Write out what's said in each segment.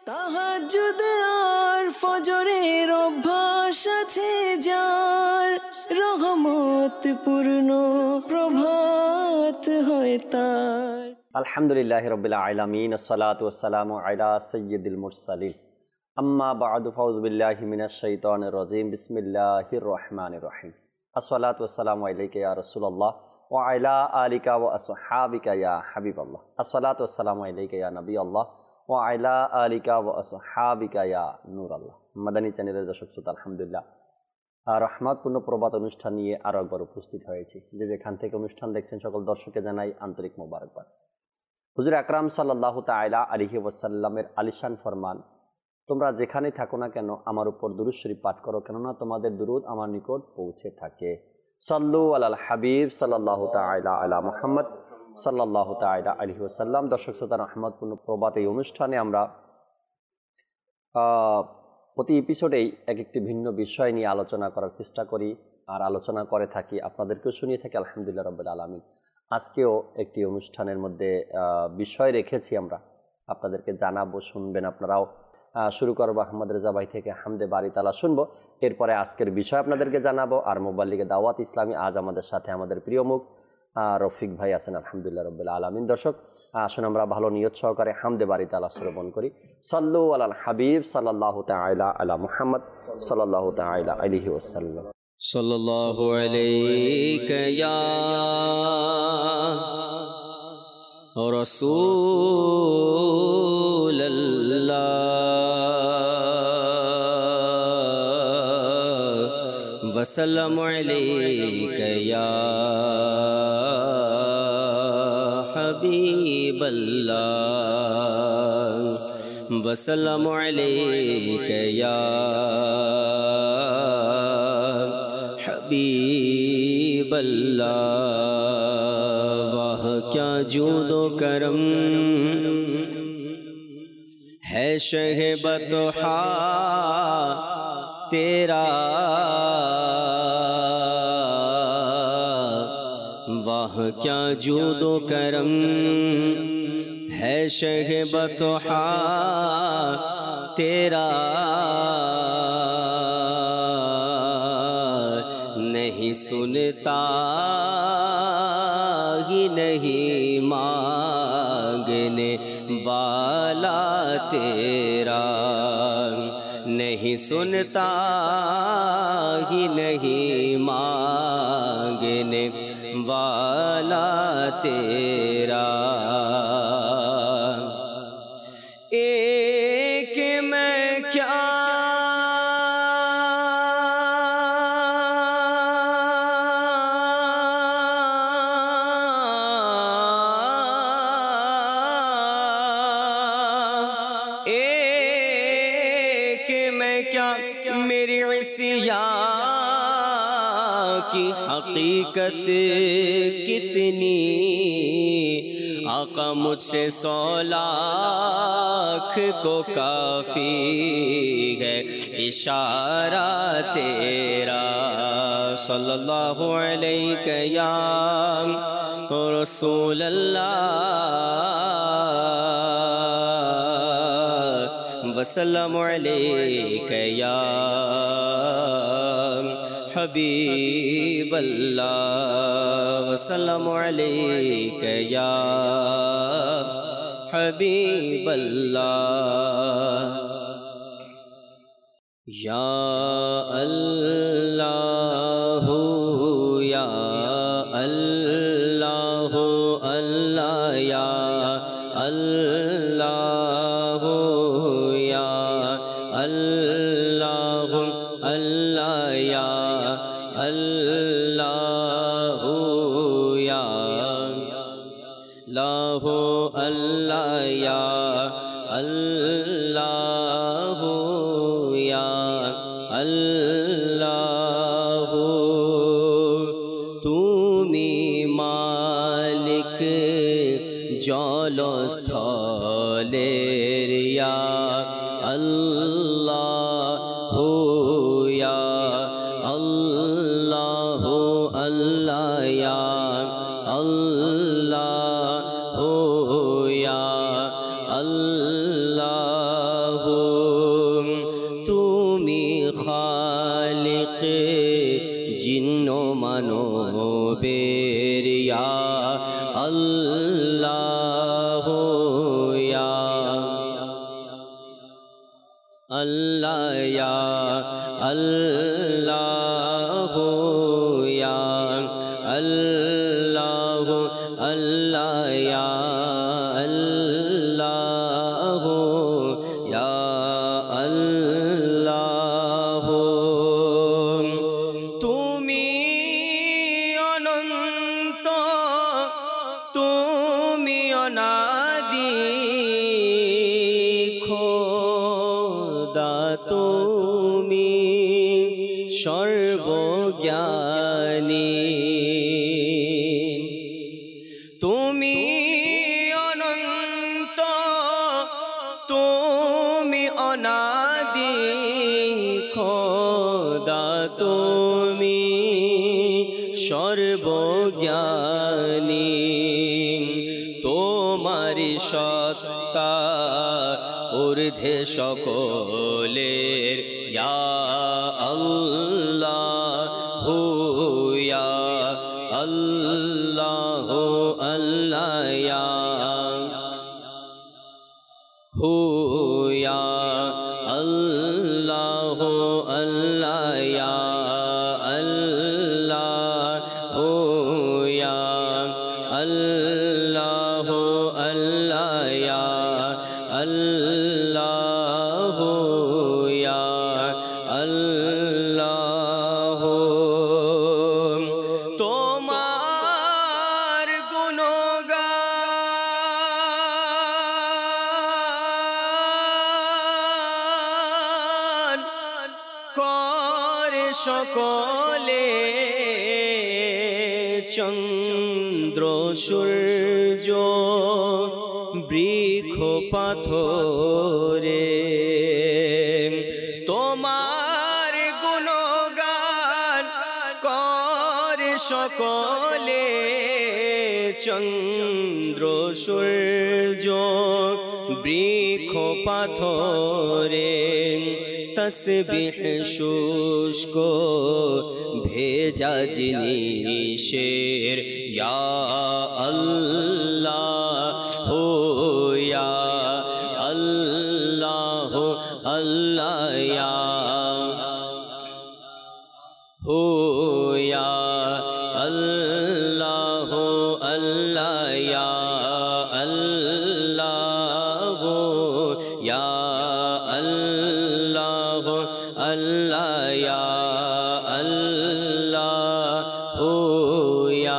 তাহাজ্জুদ আর ফজরের অভ্যাস আছে যার, রহমত পূর্ণ প্রভাত হয় তার। আলহামদুলিল্লাহি রাব্বিল আলামিন, আসসালাতু ওয়াসসালামু আলা সাইয়্যিদিল মুরসালিন, আম্মা বা'দু, ফাউযু বিল্লাহি মিনাশ শাইতানির রাজীম, বিসমিল্লাহির রহমানির রহিম। আসসালাতু ওয়াসসালামু আলাইকা ইয়া রাসূলুল্লাহ ওয়া আলা আলিকা ওয়া আসহাবিকা ইয়া হাবিবাল্লাহ। আসসালাতু ওয়াসসালামু আলাইকা ইয়া নবিয়াল্লাহ ওয়া আলা আলিকা ওয়া আসহাবিকা ইয়া নূরাল্লাহ। মাদানী চ্যানেলের দর্শক শ্রোতা, আলহামদুলিল্লাহ রহমতপূর্ণ প্রভাত অনুষ্ঠান নিয়ে আরও একবার উপস্থিত হয়েছি। যে যেখান থেকে অনুষ্ঠান দেখছেন সকল দর্শককে জানাই আন্তরিক মোবারকবাদ। হুজুর আকরাম সাল্লাল্লাহু তাআলা আলাইহি ওয়াসাল্লামের আলিশান ফরমান, তোমরা যেখানেই থাকো না কেন আমার উপর দুরূদ শরীফ পাঠ করো, কেননা তোমাদের দুরূদ আমার নিকট পৌঁছে থাকে। সাল্লু আলাল হাবিব সাল্লাল্লাহু তাআলা আলা মুহাম্মদ সাল্লাল্লাহু তাআলা আলাইহি ওয়াসাল্লাম। দর্শক শ্রোতা, রহমতপূর্ণ প্রভাত এই অনুষ্ঠানে আমরা প্রতি এপিসোডেই এক একটি ভিন্ন বিষয় নিয়ে আলোচনা করার চেষ্টা করি আর আলোচনা করে থাকি, আপনাদেরকেও শুনিয়ে থাকি আলহামদুলিল্লাহ রাব্বিল আলামিন। আজকেও একটি অনুষ্ঠানের মধ্যে বিষয় রেখেছি, আমরা আপনাদেরকে জানাবো, শুনবেন আপনারাও। শুরু করবো আহমদ রেজা ভাই থেকে হামদে বারি তালা শুনবো, এরপরে আজকের বিষয় আপনাদেরকে জানাবো। আর মুবাল্লিগে দাওয়াত ইসলামী আজ আমাদের সাথে আমাদের প্রিয় মুখ রফিক ভাই আছেন আলহামদুলিল্লাহ রাব্বিল আলামিন। দর্শক আসুন আমরা ভালো নিয়ত সহকারে হামদে বারি তালা শ্রবণ করি। সাল্লু আলাল হাবিব সাল্লাল্লাহু তাআলা আলা মুহাম্মদ সাল্লাল্লাহু তাআলা আলাইহি ওয়াসাল্লাম। সাল্লাল্লাহু আলাইকা ইয়া রাসূলুল্লাহ ওয়া সাল্লামু আলাইকা ইয়া হাবিবাল্লাহ ওয়া সাল্লামু আলাইকা ইয়া হাবিবাল্লাহ। वाह क्या जूदो करम है शहे बतहा तेरा, वाह क्या जूदो करम है शहे बतहा तेरा। नहीं सुनता ही नहीं मांगने वाला तेरा, नहीं सुनता ही नहीं मांगने वाला तेरा। एक मैं क्या मेरी इसिया की हकीकत कितनी, आका मुझसे 100 लाख को काफी है इशारा तेरा। सल्लल्लाहु अलैका या रसूलल्लाह वसल्लम अलैका या हबीबल्लाह वसल्लम अलैका या हबीबल्लाह। या अल्लाह या अल्लाह अल्लाह या अल्लाह या अल्लाह अल्लाह या अल्लाह या अल्लाह अल्लाह या अल्लाह या अल्लाह। তুমি মালিক জলস্থলের ইয়া আল্লাহ ইয়া আল্লাহ আল্লাহ ইয়া আল্লাহ ইয়া আল্লাহ अल्लाह या अल्लाह या अल्लाह अल्लाह या अल्लाह या अल्लाह तुमी अनंत तुमी अनादि तुमी सर्वज्ञानी तुमी अनंत तुमी अनादि खुदा तुमी सर्वज्ञानी तुम्हारी सत्ता ऊर्ध्वे सकलेर या अल्लाह या अल्लाह अल्लाह या या अल्लाह अल्लाह या अल्लाह या अल्लाह अल्लाह या अल्लाह या अल्लाह तुम्हार गुणगान करे सकले चंद्र सूर्य बृक्ष पाथरे तुम्हार गुणगान करे सकले चंद्र सूर्य बृक्ष पाथरे तस्बीह शुष्क भेजा जिनिसेर या अल्लाह या अल्लाह अल्लाह या या अल्लाह अल्लाह या अल्लाह या अल्लाह अल्लाह या अल्लाह या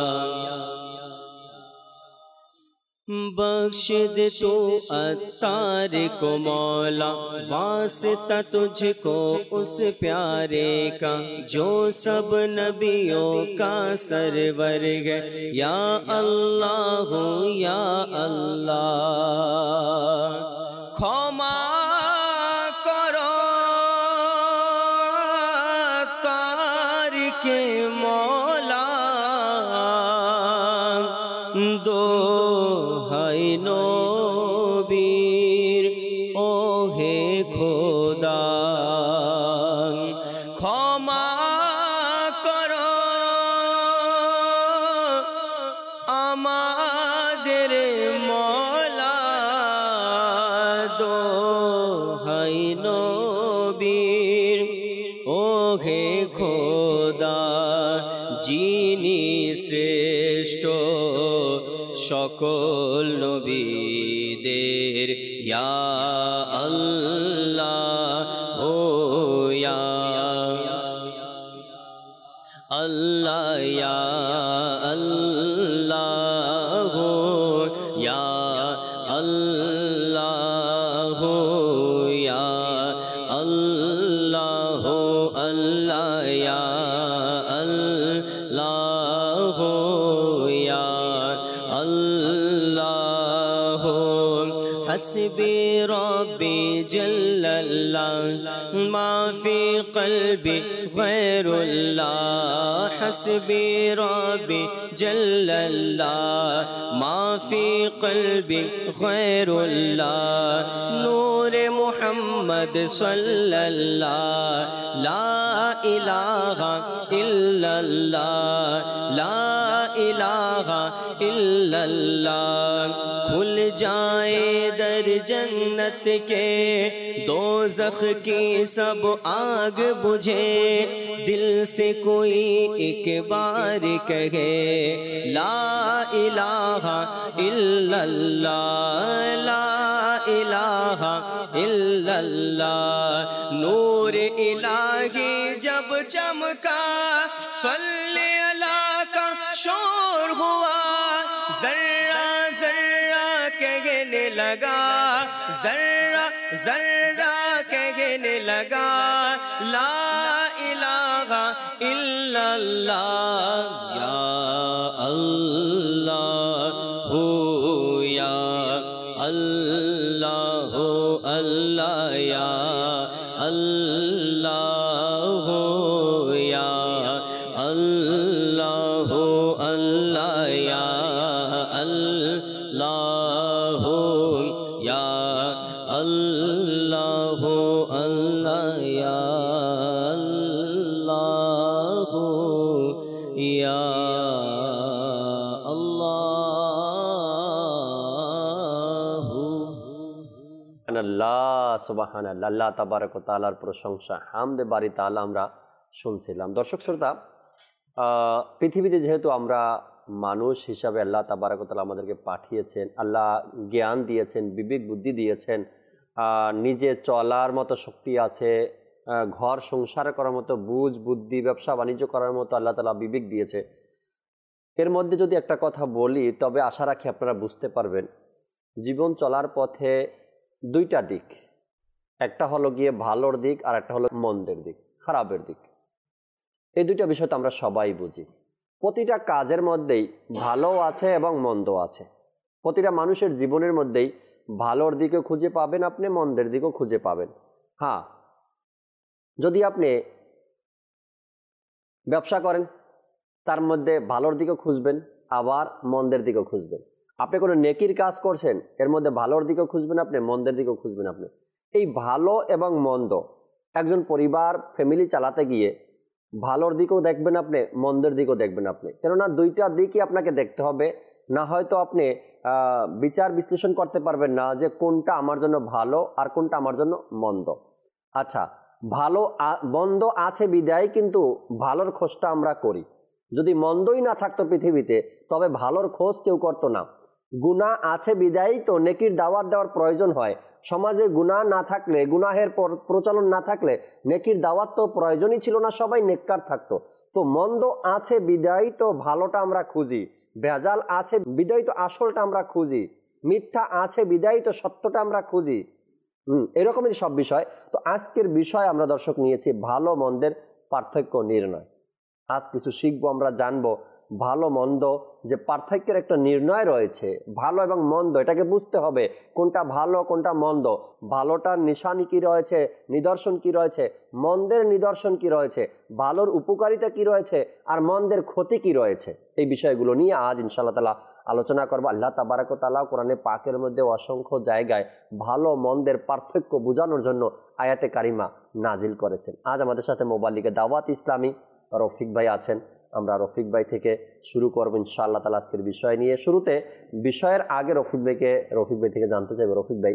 बख्श दे तो अत्तार को मौला वास्ता तुझको उस प्यारे का जो सब नबियों का सरवर है या अल्लाह या अल्लाह क्षमा करो तार के मौला दो हाय नबीर ओहे खुदा क्षमा करो आमादेर मौला दो हाय नबीर ओहे खुदा जिनी श्रेष्ठ सकल नबीदेर या अल्लाह या अल्लाह या अल्लाह या अल्लाह या अल्लाह अल्लाह या अल्लाह या अल्लाह हस्बी रब्बी जल्लल्लाह मा फी क़ल्बी गैरुल्लाह हस्बी रब्बी जल्लल्लाह मा फी क़ल्बी गैरुल्लाह नूर मुहम्मद सल्लल्लाह ला इलाहा इल्लल्लाह ला इलाहा इल्लल्लाह खुल जाए दर जन्नत के, दोज़ख की सब आग बुझे, दिल से कोई एक बार कहे ला इलाहा इल्लल्लाह, ला इलाहा इल्लल्लाह। नूर इलाही जब चमका, सल्ले अला का शोर हुआ, जर्रा जर्रा कहने लगा, जर्रा जर्रा कहने लगा, ला इलाहा इल्लल्लाह। या अल्लाह हो या अल्लाह हो, अल्लाह या अल्लाह हो, या अल्लाह हो, अल्लाह या अल्लाह हो, या अल्लाह हो, अल्लाह या अल्लाह हो, या আল্লাহ সুবহানাল্লাহ। আল্লাহ তাবারক ওয়া তাআলার প্রশংসা হামদে বারি তাআলা আমরা শুনছিলাম। দর্শক শ্রোতা, পৃথিবীতে যেহেতু আমরা মানুষ হিসাবে আল্লাহ তাবারক ওয়া তাআলা আমাদেরকে পাঠিয়েছেন, আল্লাহ জ্ঞান দিয়েছেন, বিবেক বুদ্ধি দিয়েছেন, নিজে চলার মতো শক্তি আছে, ঘর সংসার করার মতো বুঝ বুদ্ধি, ব্যবসা বাণিজ্য করার মতো আল্লাহ তাআলা বিবেক দিয়েছে। এর মধ্যে যদি একটা কথা বলি, তবে আশা রাখি আপনারা বুঝতে পারবেন জীবন চলার পথে দুইটা দিক, একটা হলো গিয়ে ভালোর দিক আর একটা হলো মন্দের দিক, খারাপের দিক। এই দুইটা বিষয় তো আমরা সবাই বুঝি। প্রতিটা কাজের মধ্যেই ভালো আছে এবং মন্দ আছে। প্রতিটা মানুষের জীবনের মধ্যেই ভালোর দিকেও খুঁজে পাবেন আপনি, মন্দের দিকেও খুঁজে পাবেন। হ্যাঁ, যদি আপনি ব্যবসা করেন তার মধ্যে ভালোর দিকেও খুঁজবেন, আবার মন্দের দিকেও খুঁজবেন। আপনি কোনো নেকির কাজ করছেন, এর মধ্যে ভালোর দিকেও খুঁজবেন আপনি, মন্দের দিকেও খুঁজবেন আপনি। এই ভালো এবং মন্দ, একজন পরিবার ফ্যামিলি চালাতে গিয়ে ভালোর দিকেও দেখবেন আপনি, মন্দের দিকেও দেখবেন আপনি, কেননা দুইটা দিকই আপনাকে দেখতে হবে। না হয়তো আপনি বিচার বিশ্লেষণ করতে পারবেন না যে কোনটা আমার জন্য ভালো আর কোনটা আমার জন্য মন্দ। আচ্ছা, ভালো মন্দ আছে বিদায় কিন্তু ভালোর খোঁজটা আমরা করি। যদি মন্দই না থাকতো পৃথিবীতে, তবে ভালোর খোঁজ কেউ করতো না। গুনাহ আছে বিদায়ী তো নেকির দাওয়াত দেওয়ার প্রয়োজন হয়। সমাজে গুনাহ না থাকলে, গুনাহের প্রচলন না থাকলে নেকির দাওয়াত তো প্রয়োজনই ছিল না, সবাই নেককার থাকতো। তো মন্দ আছে বিদায়ী তো ভালোটা আমরা খুঁজি, ভেজাল আছে বিদায়ী তো আসলটা আমরা খুঁজি, মিথ্যা আছে বিদায়ী তো সত্যটা আমরা খুঁজি। এরকমই সব বিষয়। তো আজকের বিষয় আমরা দর্শক নিয়েছি ভালো মন্দের পার্থক্য নির্ণয়। আজ কিছু শিখবো, আমরা জানবো ভালো মন্দ যে পার্থক্যের একটা নির্ণয় রয়েছে। ভালো এবং মন্দ এটাকে বুঝতে হবে, কোনটা ভালো কোনটা মন্দ, ভালোটার নিশানি কি রয়েছে, নিদর্শন কি রয়েছে, মন্দের নিদর্শন কি রয়েছে, ভালোর উপকারিতা কি রয়েছে আর মন্দের ক্ষতি কি রয়েছে। এই বিষয়গুলো নিয়ে আজ ইনশাআল্লাহ তাআলা আলোচনা করবো। আল্লাহ তাবারক ওয়া তাআলা কোরআনে পাকের মধ্যে অসংখ্য জায়গায় ভালো মন্দের পার্থক্য বোঝানোর জন্য আয়াতে কারিমা নাজিল করেছেন। আজ আমাদের সাথে মোবাইল লিগে দাওয়াত ইসলামী রফিক ভাই আছেন। আমরা রফিক ভাই থেকে শুরু করবো ইনশাআল্লাহ তাআলা আজকের বিষয় নিয়ে। শুরুতে বিষয়ের আগে রফিক ভাই থেকে জানতে চাইবো, রফিক ভাই,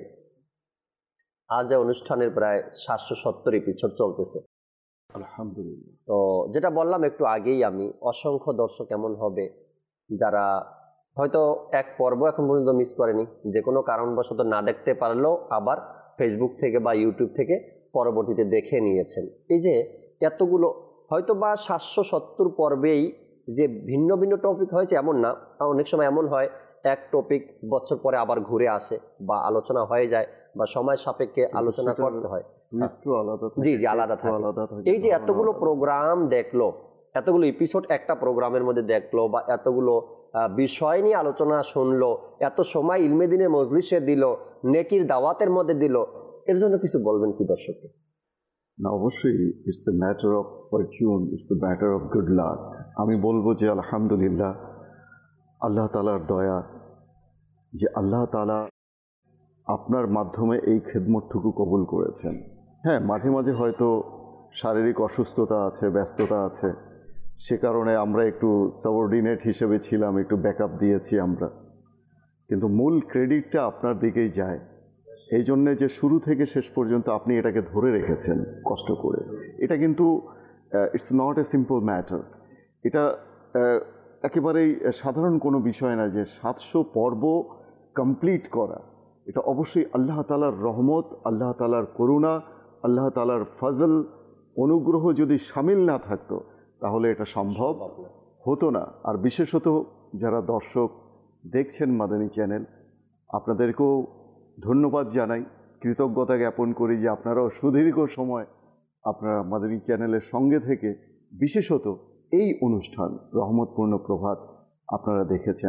আজ অনুষ্ঠানের প্রায় 770 এপিসোড চলতেছে আলহামদুলিল্লাহ। তো যেটা বললাম একটু আগেই, আমি অসংখ্য দর্শক এমন হবে যারা হয়তো এক পর্ব এখন পর্যন্ত মিস করেনি, যে কোনো কারণবশত না দেখতে পারলেও আবার ফেসবুক থেকে বা ইউটিউব থেকে পরবর্তীতে দেখে নিয়েছেন। এই যে এতগুলো হয়তো বা 770 পর্বেই যে ভিন্ন ভিন্ন টপিক হয়েছে এমন না, অনেক সময় এমন হয় এক টপিক বছর পরে আবার ঘুরে আসে বা আলোচনা হয়ে যায় বা সময় সাপেক্ষে আলোচনা করতে হয়। জি জি, আলাদা থাকে। এই যে এতগুলো প্রোগ্রাম দেখলো, এতগুলো এপিসোড একটা প্রোগ্রামের মধ্যে দেখলো বা এতগুলো বিষয় নিয়ে আলোচনা শুনলো, এত সময় ইলমে দিনের মজলিসে দিল, নেকির দাওয়াতের মধ্যে দিল, এর জন্য কিছু বলবেন কি দর্শককে? না, অবশ্যই it's a matter of fortune, it's a matter of good luck. আমি বলবো যে আলহামদুলিল্লাহ, আল্লাহ তাআলার দয়া যে আল্লাহ তাআলা আপনার মাধ্যমে এই খেদমতটুকু কবুল করেছেন। হ্যাঁ, মাঝে মাঝে হয়তো শারীরিক অসুস্থতা আছে, ব্যস্ততা আছে, সে কারণে আমরা একটু সাবঅর্ডিনেট হিসেবে ছিলাম, একটু ব্যাকআপ দিয়েছি আমরা। কিন্তু মূল ক্রেডিটটা আপনার দিকেই যায়। এই জন্যে যে শুরু থেকে শেষ পর্যন্ত আপনি এটাকে ধরে রেখেছেন কষ্ট করে, এটা কিন্তু it's not a simple matter. এটা একেবারেই সাধারণ কোনো বিষয় না যে 700 পর্ব কমপ্লিট করা। এটা অবশ্যই আল্লাহ তাআলার রহমত, আল্লাহ তাআলার করুণা, আল্লাহ তাআলার ফজল, অনুগ্রহ যদি শামিল না থাকতো তাহলে এটা সম্ভব হতো না। আর বিশেষত যারা দর্শক দেখছেন মাদানী চ্যানেল, আপনাদেরকেও ধন্যবাদ জানাই, কৃতজ্ঞতা জ্ঞাপন করি যে আপনারাও সুদীর্ঘ সময় আপনারা মাদানী চ্যানেলের সঙ্গে থেকে বিশেষত এই অনুষ্ঠান রহমতপূর্ণ প্রভাত আপনারা দেখেছেন।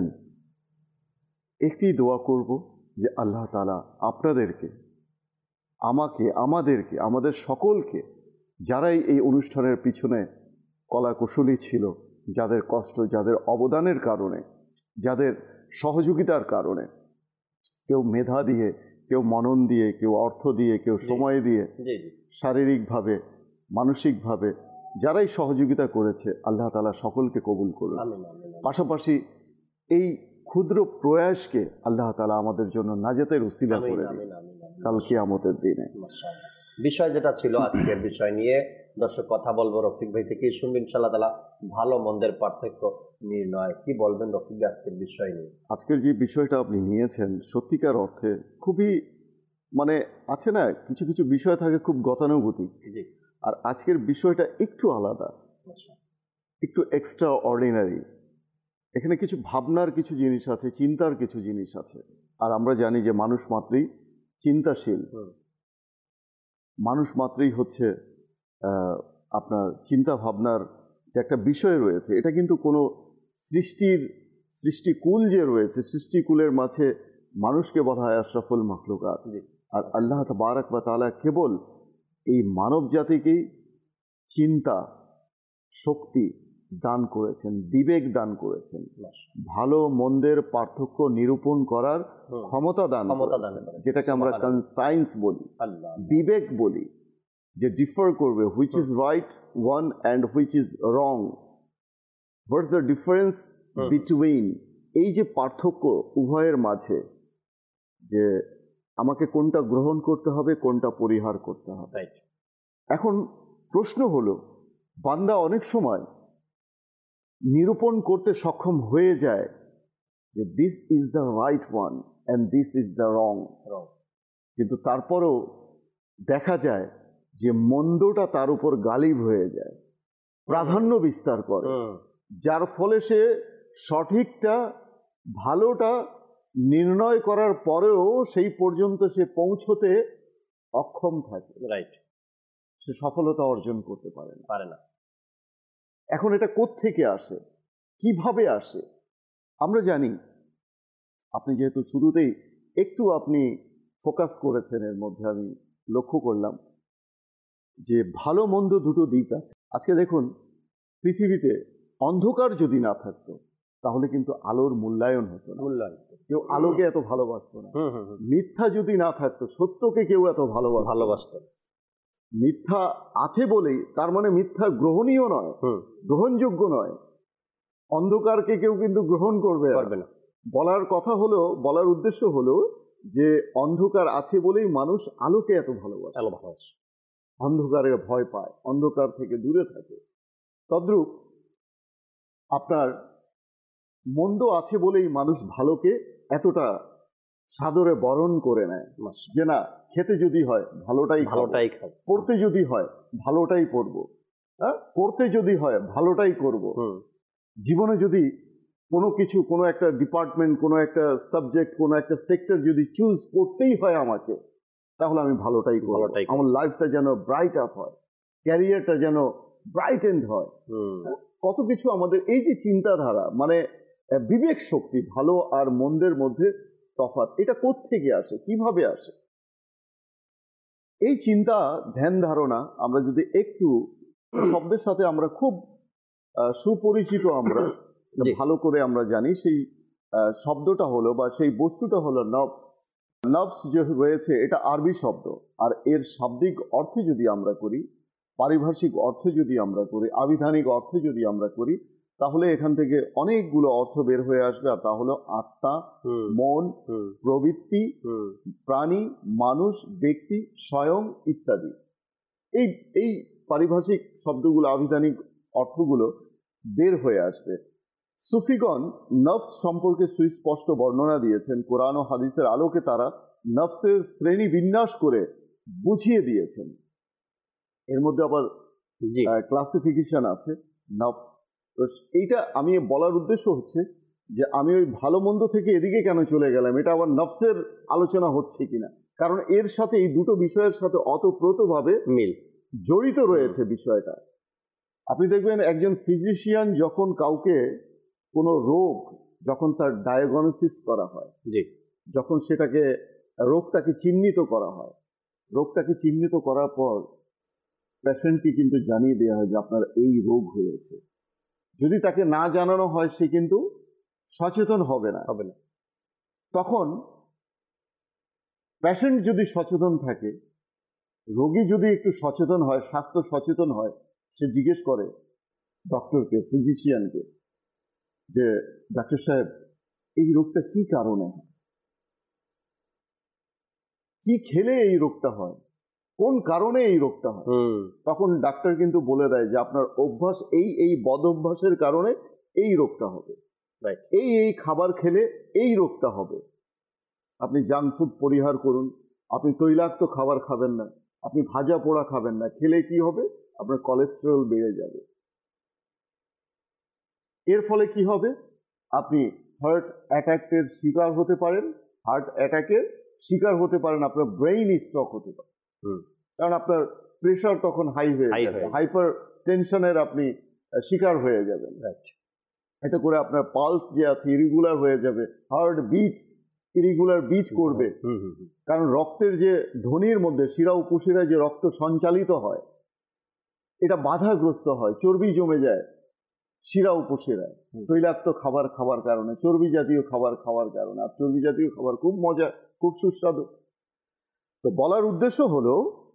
একটি দোয়া করব যে আল্লাহ তাআলা আপনাদেরকে, আমাকে, আমাদের সকলকে, যারাই এই অনুষ্ঠানের পিছনে কলাকুশলী ছিল, যাদের কষ্ট, যাদের অবদানের কারণে, যাদের সহযোগিতার কারণে, কেউ মেধা দিয়ে, কেউ মনন দিয়ে, কেউ অর্থ দিয়ে, কেউ সময় দিয়ে, শারীরিকভাবে, মানসিকভাবে যারাই সহযোগিতা করেছে, আল্লাহ তাআলা সকলকে কবুল করুন। পাশাপাশি এই ক্ষুদ্র প্রয়াসকে আল্লাহ তাআলা আমাদের জন্য নাজাতের উসিলা করে দিন কাল কিয়ামতের দিনে। বিষয় যেটা ছিল আজকের বিষয় নিয়ে দর্শক কথা বলবো, রফিক ভাই থেকেই শুনবেন ইনশাআল্লাহ তাআলা, ভালো মন্দের পার্থক্য নির্ণয়। কি বলবেন রফিক ভাই আজকের বিষয় নিয়ে? আজকের যে বিষয়টা আপনি নিয়েছেন সত্যিকার অর্থে খুবই, মানে আছে না, কিছু কিছু বিষয় থাকে খুব গতানুগতিক, আর আজকের বিষয়টা একটু আলাদা, একটু এক্সট্রা অর্ডিনারি। এখানে কিছু ভাবনার কিছু জিনিস আছে, চিন্তার কিছু জিনিস আছে। আর আমরা জানি যে মানুষ মাত্রই চিন্তাশীল, মানুষ মাত্রই হচ্ছে আপনার চিন্তা ভাবনার যে একটা বিষয় রয়েছে, এটা কিন্তু কোনো সৃষ্টিকুল যে রয়েছে, সৃষ্টিকুলের মাঝে মানুষকে বলা হয় আশরাফুল মাখলুকাত। আর আল্লাহ তাবারক ওয়া তাআলা কেবল এই মানব জাতিকেই চিন্তা শক্তি দান করেছেন, বিবেক দান করেছেন, ভালো মন্দের পার্থক্য নিরূপণ করার ক্ষমতা দান করেছেন, যেটাকে আমরা কনসাইন্স বলি, বিবেক বলি, যে ডিফার করবে which is right one and which is wrong, what's the difference between, এই যে পার্থক্য উভয়ের মাঝে, যে আমাকে কোনটা গ্রহণ করতে হবে, কোনটা পরিহার করতে হবে। এখন প্রশ্ন হলো, বান্দা অনেক সময় নিরূপণ করতে সক্ষম হয়ে যায় যে this is the right one and this is the wrong, কিন্তু তারপরেও দেখা যায় যে মন্দটা তার উপর গালিব হয়ে যায়, প্রাধান্য বিস্তার করে, যার ফলে সে সঠিকটা ভালোটা নির্ণয় করার পরেও সেই পর্যন্ত সে পৌঁছতে অক্ষম থাকে, রাইট, সে সফলতা অর্জন করতে পারে না। এখন এটা কোত্থেকে আসে, কিভাবে আসে? আমরা জানি, আপনি যেহেতু শুরুতেই একটু আপনি ফোকাস করেছেন, এর মধ্যে আমি লক্ষ্য করলাম যে ভালো মন্দ দুটো দিক আছে। আজকে দেখুন, পৃথিবীতে অন্ধকার যদি না থাকতো তাহলে কিন্তু আলোর মূল্যায়ন হতো না, কেউ আলোকে এত ভালোবাসতো না। মিথ্যা যদি না থাকতো সত্যকে কেউ এত ভালোবাসতো। মিথ্যা আছে বলেই তার মানে মিথ্যা গ্রহণীয় নয়, গ্রহণযোগ্য নয়, অন্ধকারকে কেউ কিন্তু গ্রহণ করবে না। বলার কথা হলো, বলার উদ্দেশ্য হলো যে অন্ধকার আছে বলেই মানুষ আলোকে এত ভালোবাসে, অন্ধকারে ভয় পায়, অন্ধকার থেকে দূরে থাকে। তদ্রূপ আপনার মন্দ আছে বলেই মানুষ ভালোকে এতটা সাদরে বরণ করে নেয়, যে না, খেতে যদি হয় ভালোটাই খাবো, পড়তে যদি হয় ভালোটাই পড়বো, করতে যদি হয় ভালোটাই করব, জীবনে যদি কোনো কিছু, কোনো একটা ডিপার্টমেন্ট, কোনো একটা সাবজেক্ট, কোনো একটা সেক্টর যদি চুজ করতেই হয় আমাকে, তাহলে আমি ভালোটাই করব। আমার লাইফটা যেন ব্রাইট আপ হয়, ক্যারিয়ারটা যেন ব্রাইট এন্ড হয়, কত কিছু আমাদের এই যে চিন্তাধারা, মানে বিবেক শক্তি, ভালো আর মন্দের মধ্যে তফাৎ, এটা কোত্থেকে আসে, কিভাবে আসে? এই চিন্তা ধ্যান ধারণা আমরা যদি একটু শব্দের সাথে আমরা খুব সুপরিচিত, আমরা ভালো করে আমরা জানি, সেই শব্দটা হলো বা সেই বস্তুটা হলো নফস। নফস যে রয়েছে এটা আরবি শব্দ, আর এর শাব্দিক অর্থ যদি আমরা করি, পারিভাষিক অর্থ যদি আমরা করি, আবিধানিক অর্থ যদি আমরা করি, তাহলে এখান থেকে অনেকগুলো অর্থ বের হয়ে আসবে, আর তা হলো আত্মা, মন, প্রবৃত্তি, প্রাণী, মানুষ, ব্যক্তি, স্বয়ং ইত্যাদি। এই এই পারিভাষিক শব্দগুলো, আভিধানিক অর্থগুলো বের হয়ে আসবে। সুফিগণ নফস সম্পর্কে সুস্পষ্ট বর্ণনা দিয়েছেন। কোরআন ও হাদিসের আলোকে তারা নফসের শ্রেণী বিন্যাস করে বুঝিয়ে দিয়েছেন। এর মধ্যে আবার ক্লাসিফিকেশন আছে নফস। তো এইটা আমি বলার উদ্দেশ্য হচ্ছে যে আমি ওই ভালো মন্দ থেকে এদিকে কেন চলে গেলাম, এটা আবার নফসের আলোচনা হচ্ছে কিনা, কারণ এর সাথে এই দুটো বিষয়ের সাথে অতপ্রতভাবে মিল জড়িত রয়েছে বিষয়টা। আপনি দেখবেন একজন ফিজিশিয়ান যখন কাউকে কোনো রোগ, যখন তার ডায়াগনোসিস করা হয়, যখন সেটাকে রোগটাকে চিহ্নিত করা হয়, রোগটাকে চিহ্নিত করার পর পেশেন্টকে কিন্তু জানিয়ে দেওয়া হয় যে আপনার এই রোগ হয়েছে। যদি তাকে না জানানো হয় সে কিন্তু সচেতন হবে না। তখন পেশেন্ট যদি সচেতন থাকে, রোগী যদি একটু সচেতন হয়, স্বাস্থ্য সচেতন হয়, সে জিজ্ঞেস করে ডক্টরকে, ফিজিশিয়ানকে, যে ডাক্তার সাহেব এই রোগটা কি কারণে হয়, কি খেলে এই রোগটা হয়, কোন কারণে এই রোগটা হয়। তখন ডাক্তার কিন্তু বলে দেয় যে আপনার অভ্যাস, এই বদ অভ্যাসের কারণে এই রোগটা হবে, এই খাবার খেলে এই রোগটা হবে। আপনি জাঙ্ক ফুড পরিহার করুন, আপনি তৈলাক্ত খাবার খাবেন না, আপনি ভাজা পোড়া খাবেন না, খেলে কি হবে, আপনার কোলেস্টেরল বেড়ে যাবে। এর ফলে কি হবে, আপনি হার্ট অ্যাটাকের শিকার হতে পারেন, আপনার ব্রেইন স্ট্রোক হতে পারে, কারণ আপনার প্রেশার তখন হাই হয়ে যাবে, হাইপার টেনশনের আপনি শিকার হয়ে যাবেন। এতে করে আপনার পালস যে আছে ইরেগুলার হয়ে যাবে, হার্ট বিট ইরেগুলার বিট করবে, কারণ রক্তের যে ধ্বনির মধ্যে শিরা উপশিরায় যে রক্ত সঞ্চালিত হয় এটা বাধাগ্রস্ত হয়, চর্বি জমে যায় শিরা উপশিরায়, তৈলাক্ত খাবার খাওয়ার কারণে, চর্বি জাতীয় খাবার খাওয়ার কারণে। আর চর্বি জাতীয় খাবার খুব মজা, খুব সুস্বাদু। তো বলার উদ্দেশ্য হলো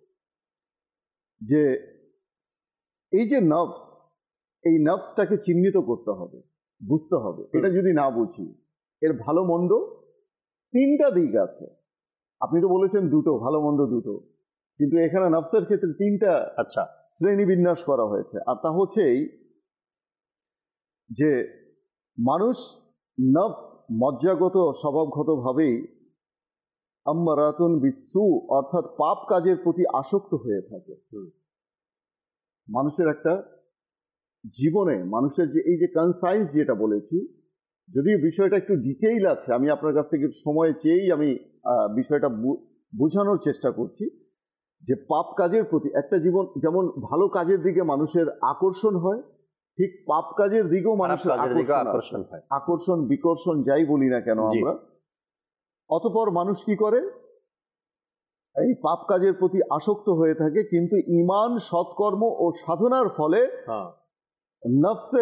যে এই যে নফস, এই নফসটাকে চিহ্নিত করতে হবে, বুঝতে হবে। এটা যদি না বুঝি, এর ভালো মন্দ তিনটা দিক আছে। আপনি তো বলেছেন দুটো, ভালো মন্দ দুটো, কিন্তু এখানে নফসের ক্ষেত্রে তিনটা শ্রেণী বিন্যাস করা হয়েছে। আর তা হচ্ছে এই যে মানুষ নফস মজ্জাগত স্বভাবগতভাবেই আম্মারাতুন বিসু, অর্থাৎ পাপ কাজের প্রতি আসক্ত হয়ে থাকে। মানুষের একটা জীবনে, মানুষের যে এই যে কনসাইন্স যেটা বলেছি, যদিও বিষয়টা একটু ডিটেইল আছে, আমি আপনার কাছ থেকে সময় চেয়েই আমি বিষয়টা বোঝানোর চেষ্টা করছি যে পাপ কাজের প্রতি একটা জীবন, যেমন ভালো কাজের দিকে মানুষের আকর্ষণ হয়, ঠিক পাপ কাজের দিকেও মানুষের আকর্ষণ হয়, আকর্ষণ বিকর্ষণ যাই বলি না কেন আমরা। অতঃপর মানুষ কি করে, এই পাপ কাজের প্রতি আসক্ত হয়ে থাকে, কিন্তু ঈমান, সৎকর্ম ও সাধনার ফলে নফসে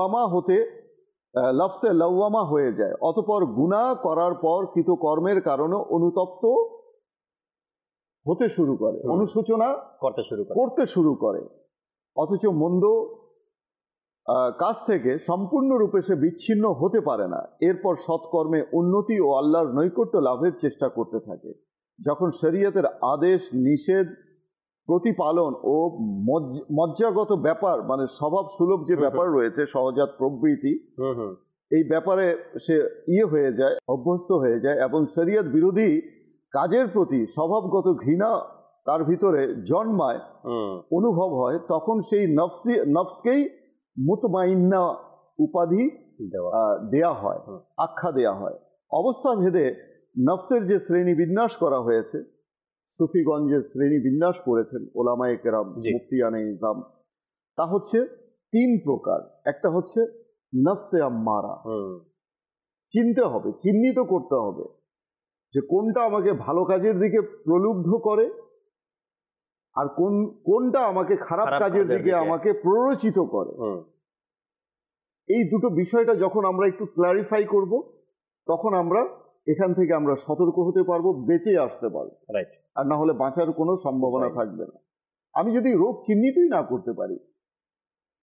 লাওয়ামা হয়ে যায়। অতঃপর গুনাহ করার পর কৃতকর্মের কারণে অনুতপ্ত হতে শুরু করে, অনুশোচনা করতে শুরু করে। অথচ মন্দ কাজ থেকে সম্পূর্ণরূপে সে বিচ্ছিন্ন হতে পারে না। এরপর সৎকর্মে উন্নতি ও আল্লাহর নৈকট্য লাভের চেষ্টা করতে থাকে। যখন শরীয়তের আদেশ নিষেধ প্রতিপালন ও মজ্জাগত ব্যাপার, মানে স্বভাব সুলভ যে ব্যাপার রয়েছে, সহজাত প্রবৃত্তি, এই ব্যাপারে সে হয়ে যায়, অভ্যস্ত হয়ে যায়, এবং শরীয়ত বিরোধী কাজের প্রতি স্বভাবগত ঘৃণা তার ভিতরে জন্মায়, অনুভব হয়, তখন সেই নফসকেই মুতমাইন্না উপাধি দেয়া হয়, আখ্যা দেয়া হয়। অবস্থা ভেদে নফসের যে শ্রেণী বিন্যাস করা হয়েছে, সুফিগঞ্জের শ্রেণী বিন্যাস করেছেন ওলামায়ে কেরাম, মুফতিয়ানে ইজাম, তা হচ্ছে তিন প্রকার। একটা হচ্ছে নফসে আম্মারা, চিনতে হবে, চিহ্নিত করতে হবে যে কোনটা আমাকে ভালো কাজের দিকে প্রলুব্ধ করে আর কোনটা আমাকে খারাপ কাজের দিকে আমাকে প্ররোচিত করে। এই দুটো বিষয়টা যখন আমরা একটু ক্লারিফাই করব, তখন আমরা এখান থেকে আমরা সতর্ক হতে পারবো, বেঁচে আসতে পারবো। আর না হলে বাঁচার কোনো সম্ভাবনা থাকবে না। আমি যদি রোগ চিহ্নিতই না করতে পারি,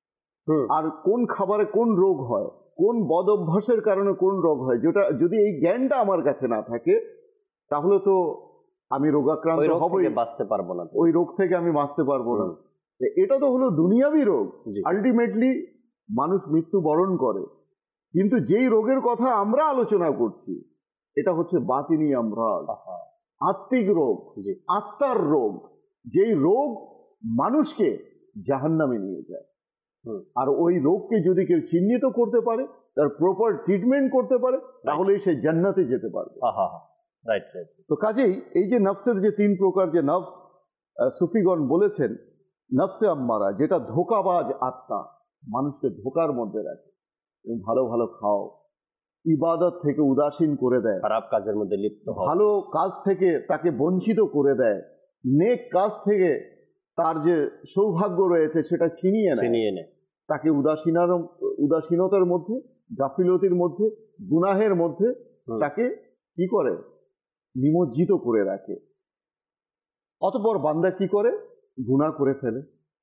হুম। আর কোন খাবারে কোন রোগ হয়, কোন বদ অভ্যাসের কারণে কোন রোগ হয়, যেটা যদি এই জ্ঞানটা আমার কাছে না থাকে তাহলে তো আমি ওই রোগাক্রান্ত রোগ হবই, থেকে বাঁচতে পারবো না। ওই রোগ থেকে আমি বাঁচতে পারবো না। হুম। এটা তো হলো দুনিয়াবি রোগ, জি। আলটিমেটলি মানুষ মৃত্যুবরণ করে। কিন্তু যেই রোগের কথা আমরা আলোচনা করছি এটা হচ্ছে বাতিনি আমরাজ, আহা, আত্মিক রোগ, জি। আত্মার রোগ, যেই রোগ মানুষকে জাহান্নামে নিয়ে যায়। হুম। আর ওই রোগকে যদি কেউ চিহ্নিত করতে পারে, তার প্রপার ট্রিটমেন্ট করতে পারে, তাহলে সে জান্নাতে যেতে পারবে। আহা, রাইট রাইট। তো কাজেই এই যে নফসের যে তিন প্রকার যে নফস, সুফিগণ বলেছেন নফসে আম্মারা, যেটা ধোঁকাবাজ আত্মা, মানুষকে ধোঁকার মধ্যে রাখে। তুমি ভালো ভালো খাও, ইবাদত থেকে উদাসীন করে দেয়, খারাপ কাজের মধ্যে লিপ্ত হও। ভালো কাজ থেকে তাকে বঞ্চিত করে দেয়, নেক কাজ থেকে তার যে সৌভাগ্য রয়েছে সেটা ছিনিয়ে নেয়, ছিনিয়ে নেয়। তাকে উদাসীনতার মধ্যে, গাফিলতির মধ্যে, গুনাহের মধ্যে হুম। তাকে কি করে, নিমজ্জিত করে রাখে। অতঃপর বান্দা কি করে, গুনাহ করে ফেলে,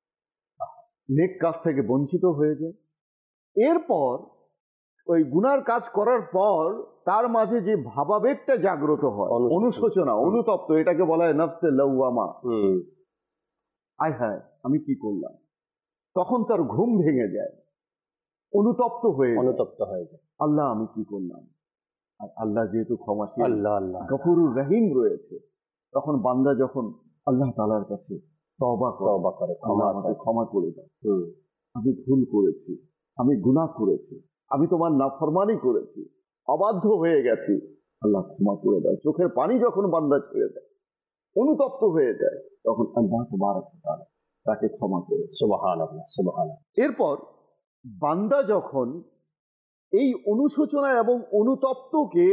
নেক কাজ থেকে বঞ্চিত হয়ে যায়। এরপর ওই গুনার কাজ করার পর তার মাঝে যে ভাবাবেগটা জাগ্রত হয়, অনুশোচনা, অনুতপ্ত, এটাকে বলা হয় নফসে লাওয়ামা। হুম। আয় হায় আমি কি করলাম, তখন তার ঘুম ভেঙে যায়, অনুতপ্ত হয়ে যায়, অনুতপ্ত হয়ে যায়। আল্লাহ আমি কি করলাম। আর আল্লাহ যেহেতু ক্ষমাশীল, আল্লাহ আল্লাহ গফুরুর রহিম রয়েছে, তখন বান্দা যখন আল্লাহ তাআলার কাছে তওবা করে আল্লাহ ক্ষমা আমাকে চায়। ক্ষমা করে দাও, হুম। আমি ভুল করেছি, আমি গুনাহ করেছি, আমি তোমার নাফরমানি করেছি, অবাধ্য হয়ে গেছি, আল্লাহ ক্ষমা করে দাও। চোখের পানি যখন বান্দা ছেড়ে দেয়, অনুতপ্ত হয়ে যায়, তখন আল্লাহ তাবারক ওয়া তাআলা তাকে ক্ষমা করে দেয়। সুবহানাল্লাহ সুবহানাল্লাহ। এরপর বান্দা যখন এই অনুশোচনা এবং অনুতপ্তকে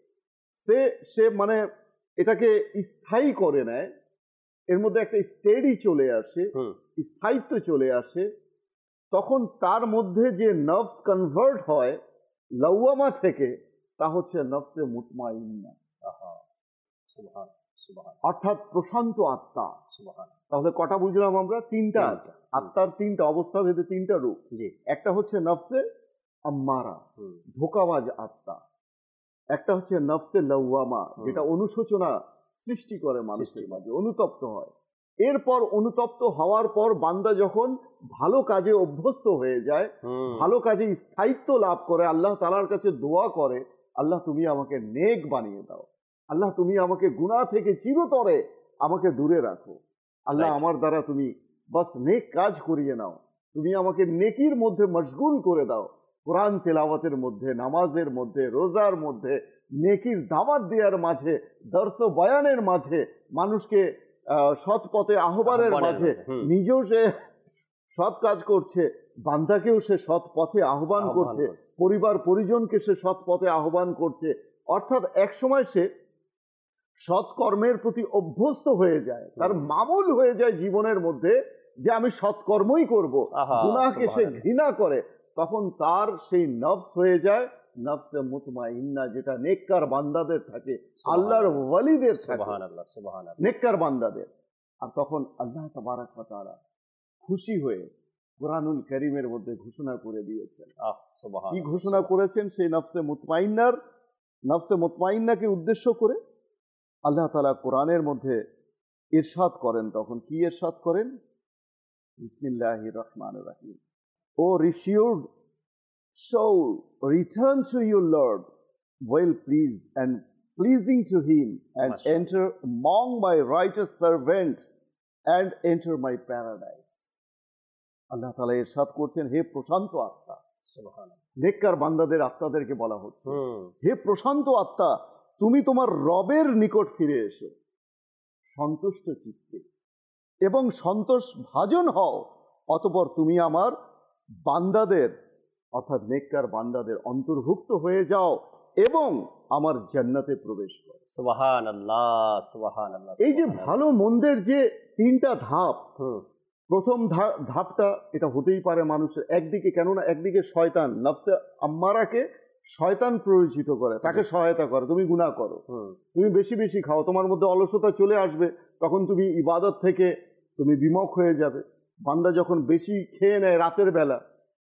সে মানে এটাকে স্থায়ী করে নেয়, এর মধ্যে একটা স্টেডি চলে আসে, হুম। স্থায়িত্ব চলে আসে, তখন তার মধ্যে যে নফস কনভার্ট হয় লাওয়ামা থেকে, তা হচ্ছে নফসে মুতমাইন্না, আহা, সুবহানাল্লাহ সুবহানাল্লাহ অর্থাৎ প্রশান্ত আত্মা। সুবহানাল্লাহ। তাহলে কটা বুঝলাম আমরা, তিনটা তিনটা। আত্মার তিনটা অবস্থা ভেদে তিনটা রূপ। জি। একটা হচ্ছে নফসে আম্মারা, হুম। ধোঁকাবাজ আত্মা। একটা হচ্ছে নফসে লাওয়ামা, যেটা অনুশোচনা সৃষ্টি করে মানুষের মাঝে, অনুতপ্ত হয়। এরপর অনুতপ্ত হওয়ার পর বান্দা যখন ভালো কাজে অভ্যস্ত হয়ে যায়, হুম। ভালো কাজে স্থায়িত্ব লাভ করে, আল্লাহ তাআলার কাছে দোয়া করে, আল্লাহ তুমি আমাকে নেক বানিয়ে দাও, আল্লাহ তুমি আমাকে গুনাহ থেকে চিরতরে আমাকে দূরে রাখো, আল্লাহ Right. আমার দ্বারা তুমি বাস নেক কাজ করিয়ে নাও, তুমি আমাকে নেকির মধ্যে মশগুল করে দাও, কোরআন তেলাওয়াতের মধ্যে, নামাজের মধ্যে, রোজার মধ্যে, নেকির দাওয়াত দেওয়ার মাঝে, দর্স বয়ানের মাঝে, মানুষকে সৎ পথে আহ্বানের মাঝে, হুম। নিজেও সে সৎ কাজ করছে, বান্দাকেও সে সৎ পথে আহ্বান করছে, পরিবার পরিজনকে সে সৎ পথে আহ্বান করছে। অর্থাৎ এক সময় সে সৎকর্মের প্রতি অভ্যস্ত হয়ে যায়, তার মামুল হয়ে যায় জীবনের মধ্যে যে আমি সৎকর্মই করব, আহা, গুনাহকে সে সুবহানাল্লাহ। ঘৃণা করে। তখন তার সেই নফস হয়ে যায় নফসে মুতমাইন্না, যেটা নেককার বান্দাদের থাকে, আল্লাহর ওয়ালিদের থাকে, সুবহানাল্লাহ সুবহানাল্লাহ। নেককার বান্দাদের। আর তখন আল্লাহ তাবারক ওয়া তাআলা খুশি হয়ে কোরআনুল কারীমের মধ্যে ঘোষণা করে দিয়েছেন। আহ, সুবহানাল্লাহ। কি ঘোষণা করেছেন সেই নফসে মুতমাইন্নাকে উদ্দেশ্য করে? আল্লাহ তাআলা কোরআনের মধ্যে ইরশাদ করেন, তখন কি ইরশাদ করেন? বিসমিল্লাহির রহমানির রহিম। ও রিশিওর্ড soul, return to your Lord, well pleased and pleasing to him, and Mashallah. enter among my righteous servants and enter my paradise. আল্লাহ তাআলা ইরশাদ করছেন, হে প্রশান্ত আত্মা, সুবহানাল্লাহ। নেককার বান্দাদের আত্মাদেরকে বলা হচ্ছে, হুম। হে প্রশান্ত আত্মা, তুমি তোমার রবের নিকট ফিরে এসো সন্তুষ্ট চিত্তে এবং সন্তোষ ভাজন হও, অতঃপর তুমি আমার বান্দাদের অর্থাৎ নেককার বান্দাদের অন্তর্ভুক্ত হয়ে যাও এবং আমার জান্নাতে প্রবেশ করো। সুবহানাল্লাহ সুবহানাল্লাহ। এই যে ভালো মন্দের যে তিনটা ধাপ, হুম। প্রথম ধাপটা এটা হতেই পারে মানুষের একদিকে, কেননা একদিকে শয়তান নফসে আম্মারাকে শয়তান প্ররোচিত করে, তাকে সহায়তা করে, তুমি গুনাহ করো, হুম। তুমি বেশি বেশি খাও, তোমার মধ্যে অলসতা চলে আসবে, তখন তুমি ইবাদত থেকে তুমি বিমুখ হয়ে যাবে। বান্দা যখন বেশি খেয়ে নেয় রাতের বেলা,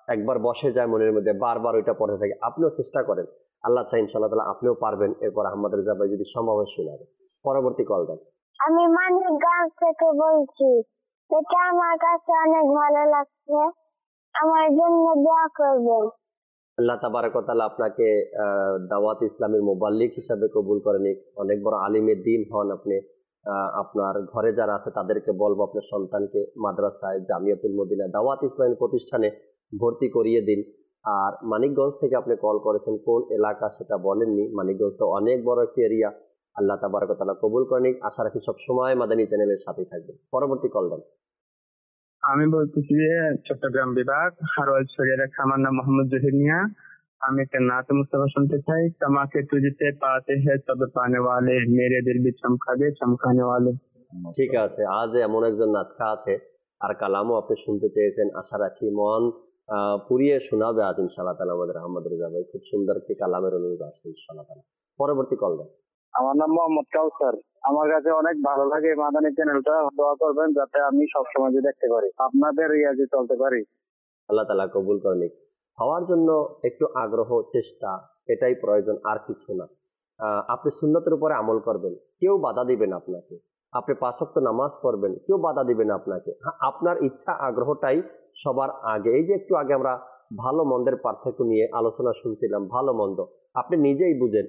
একবার বসে যায় মনের মধ্যে, বারবার ওইটা পড়ে থাকে। আপনিও চেষ্টা করেন, আল্লাহ চাই ইনশাআল্লাহ তাআলা আপনিও পারবেন। এরপর আহমদ রেজা ভাই যদি সম্ভব হয় শোনাবেন। পরবর্তী কল দেন। আমি মানিকগঞ্জ থেকে বলছি। এটা আমার কাছে অনেক ভালো লাগছে, আমার জন্য দোয়া করবেন। আল্লাহ তাবারক ওয়া তাআলা আপনাকে দাওয়াত ইসলামের মুবাল্লিগ হিসাবে কবুল করে নিক। অনেক বড় আলিমের দিন হন আপনি। আপনার ঘরে যারা আছে তাদেরকে বলবো আপনার সন্তানকে মাদ্রাসায়, জামিয়াতুল মদিনা, দাওয়াত ইসলামের প্রতিষ্ঠানে ভর্তি করিয়ে দিন। আর মানিকগঞ্জ থেকে আপনি কল করেছেন, কোন এলাকা সেটা বলেননি। মানিকগঞ্জ তো অনেক বড় একটি এরিয়া। আল্লাহ তাবারক ওয়া তাআলা কবুল করে নিক। আশা রাখি সব সময় মাদানী চ্যানেলের সাথে থাকবেন। পরবর্তী কল দেন। আমি বলতেছি যে চট্টগ্রাম বিভাগ হারোয়াল শরিয়ার আমার নাম মোহাম্মদ জহির মিয়া। আমি একটা নাত মুস্তাফা শুনতে চাই। তোমাকে তুঝতে পাতে হ্যায় সব পানে ওয়ালে, মেরে দিল ভি চমকা দে চমকানে ওয়ালে। ঠিক আছে, আজ এমন একজন নাতখা আছে আর কালামও আপনি শুনতে চেয়েছেন। আশা রাখি মন পুরিয়ে শোনাবে আজ ইনশাআল্লাহ তাআলা আমাদের আহমদ রেজা ভাই। খুব সুন্দর একটি কালামের অনুরোধ আসছে ইনশাআল্লাহ তাআলা। পরবর্তী কল দেন। আমার নাম মোহাম্মদ কাউসার। আমার কাছে অনেক ভালো লাগে মাদানী চ্যানেলটা। দোয়া করবেন যাতে আমি সবসময় দেখতে পারি, আপনাদের ইয়াজে চলতে পারি। আল্লাহ তাআলা কবুল করে নিক। হওয়ার জন্য একটু আগ্রহ, চেষ্টা, এটাই প্রয়োজন, আর কিছু না। আপনি সুন্নতের উপরে আমল করবেন, কেউ বাধা দিবেন আপনাকে। আপনি 5 ওয়াক্ত নামাজ পড়বেন, কেউ বাধা দিবেন আপনাকে। আপনার ইচ্ছা আগ্রহটাই সবার আগে। এই যে একটু আগে আমরা ভালো মন্দের পার্থক্য নিয়ে আলোচনা শুনছিলাম, ভালো মন্দ আপনি নিজেই বুঝেন।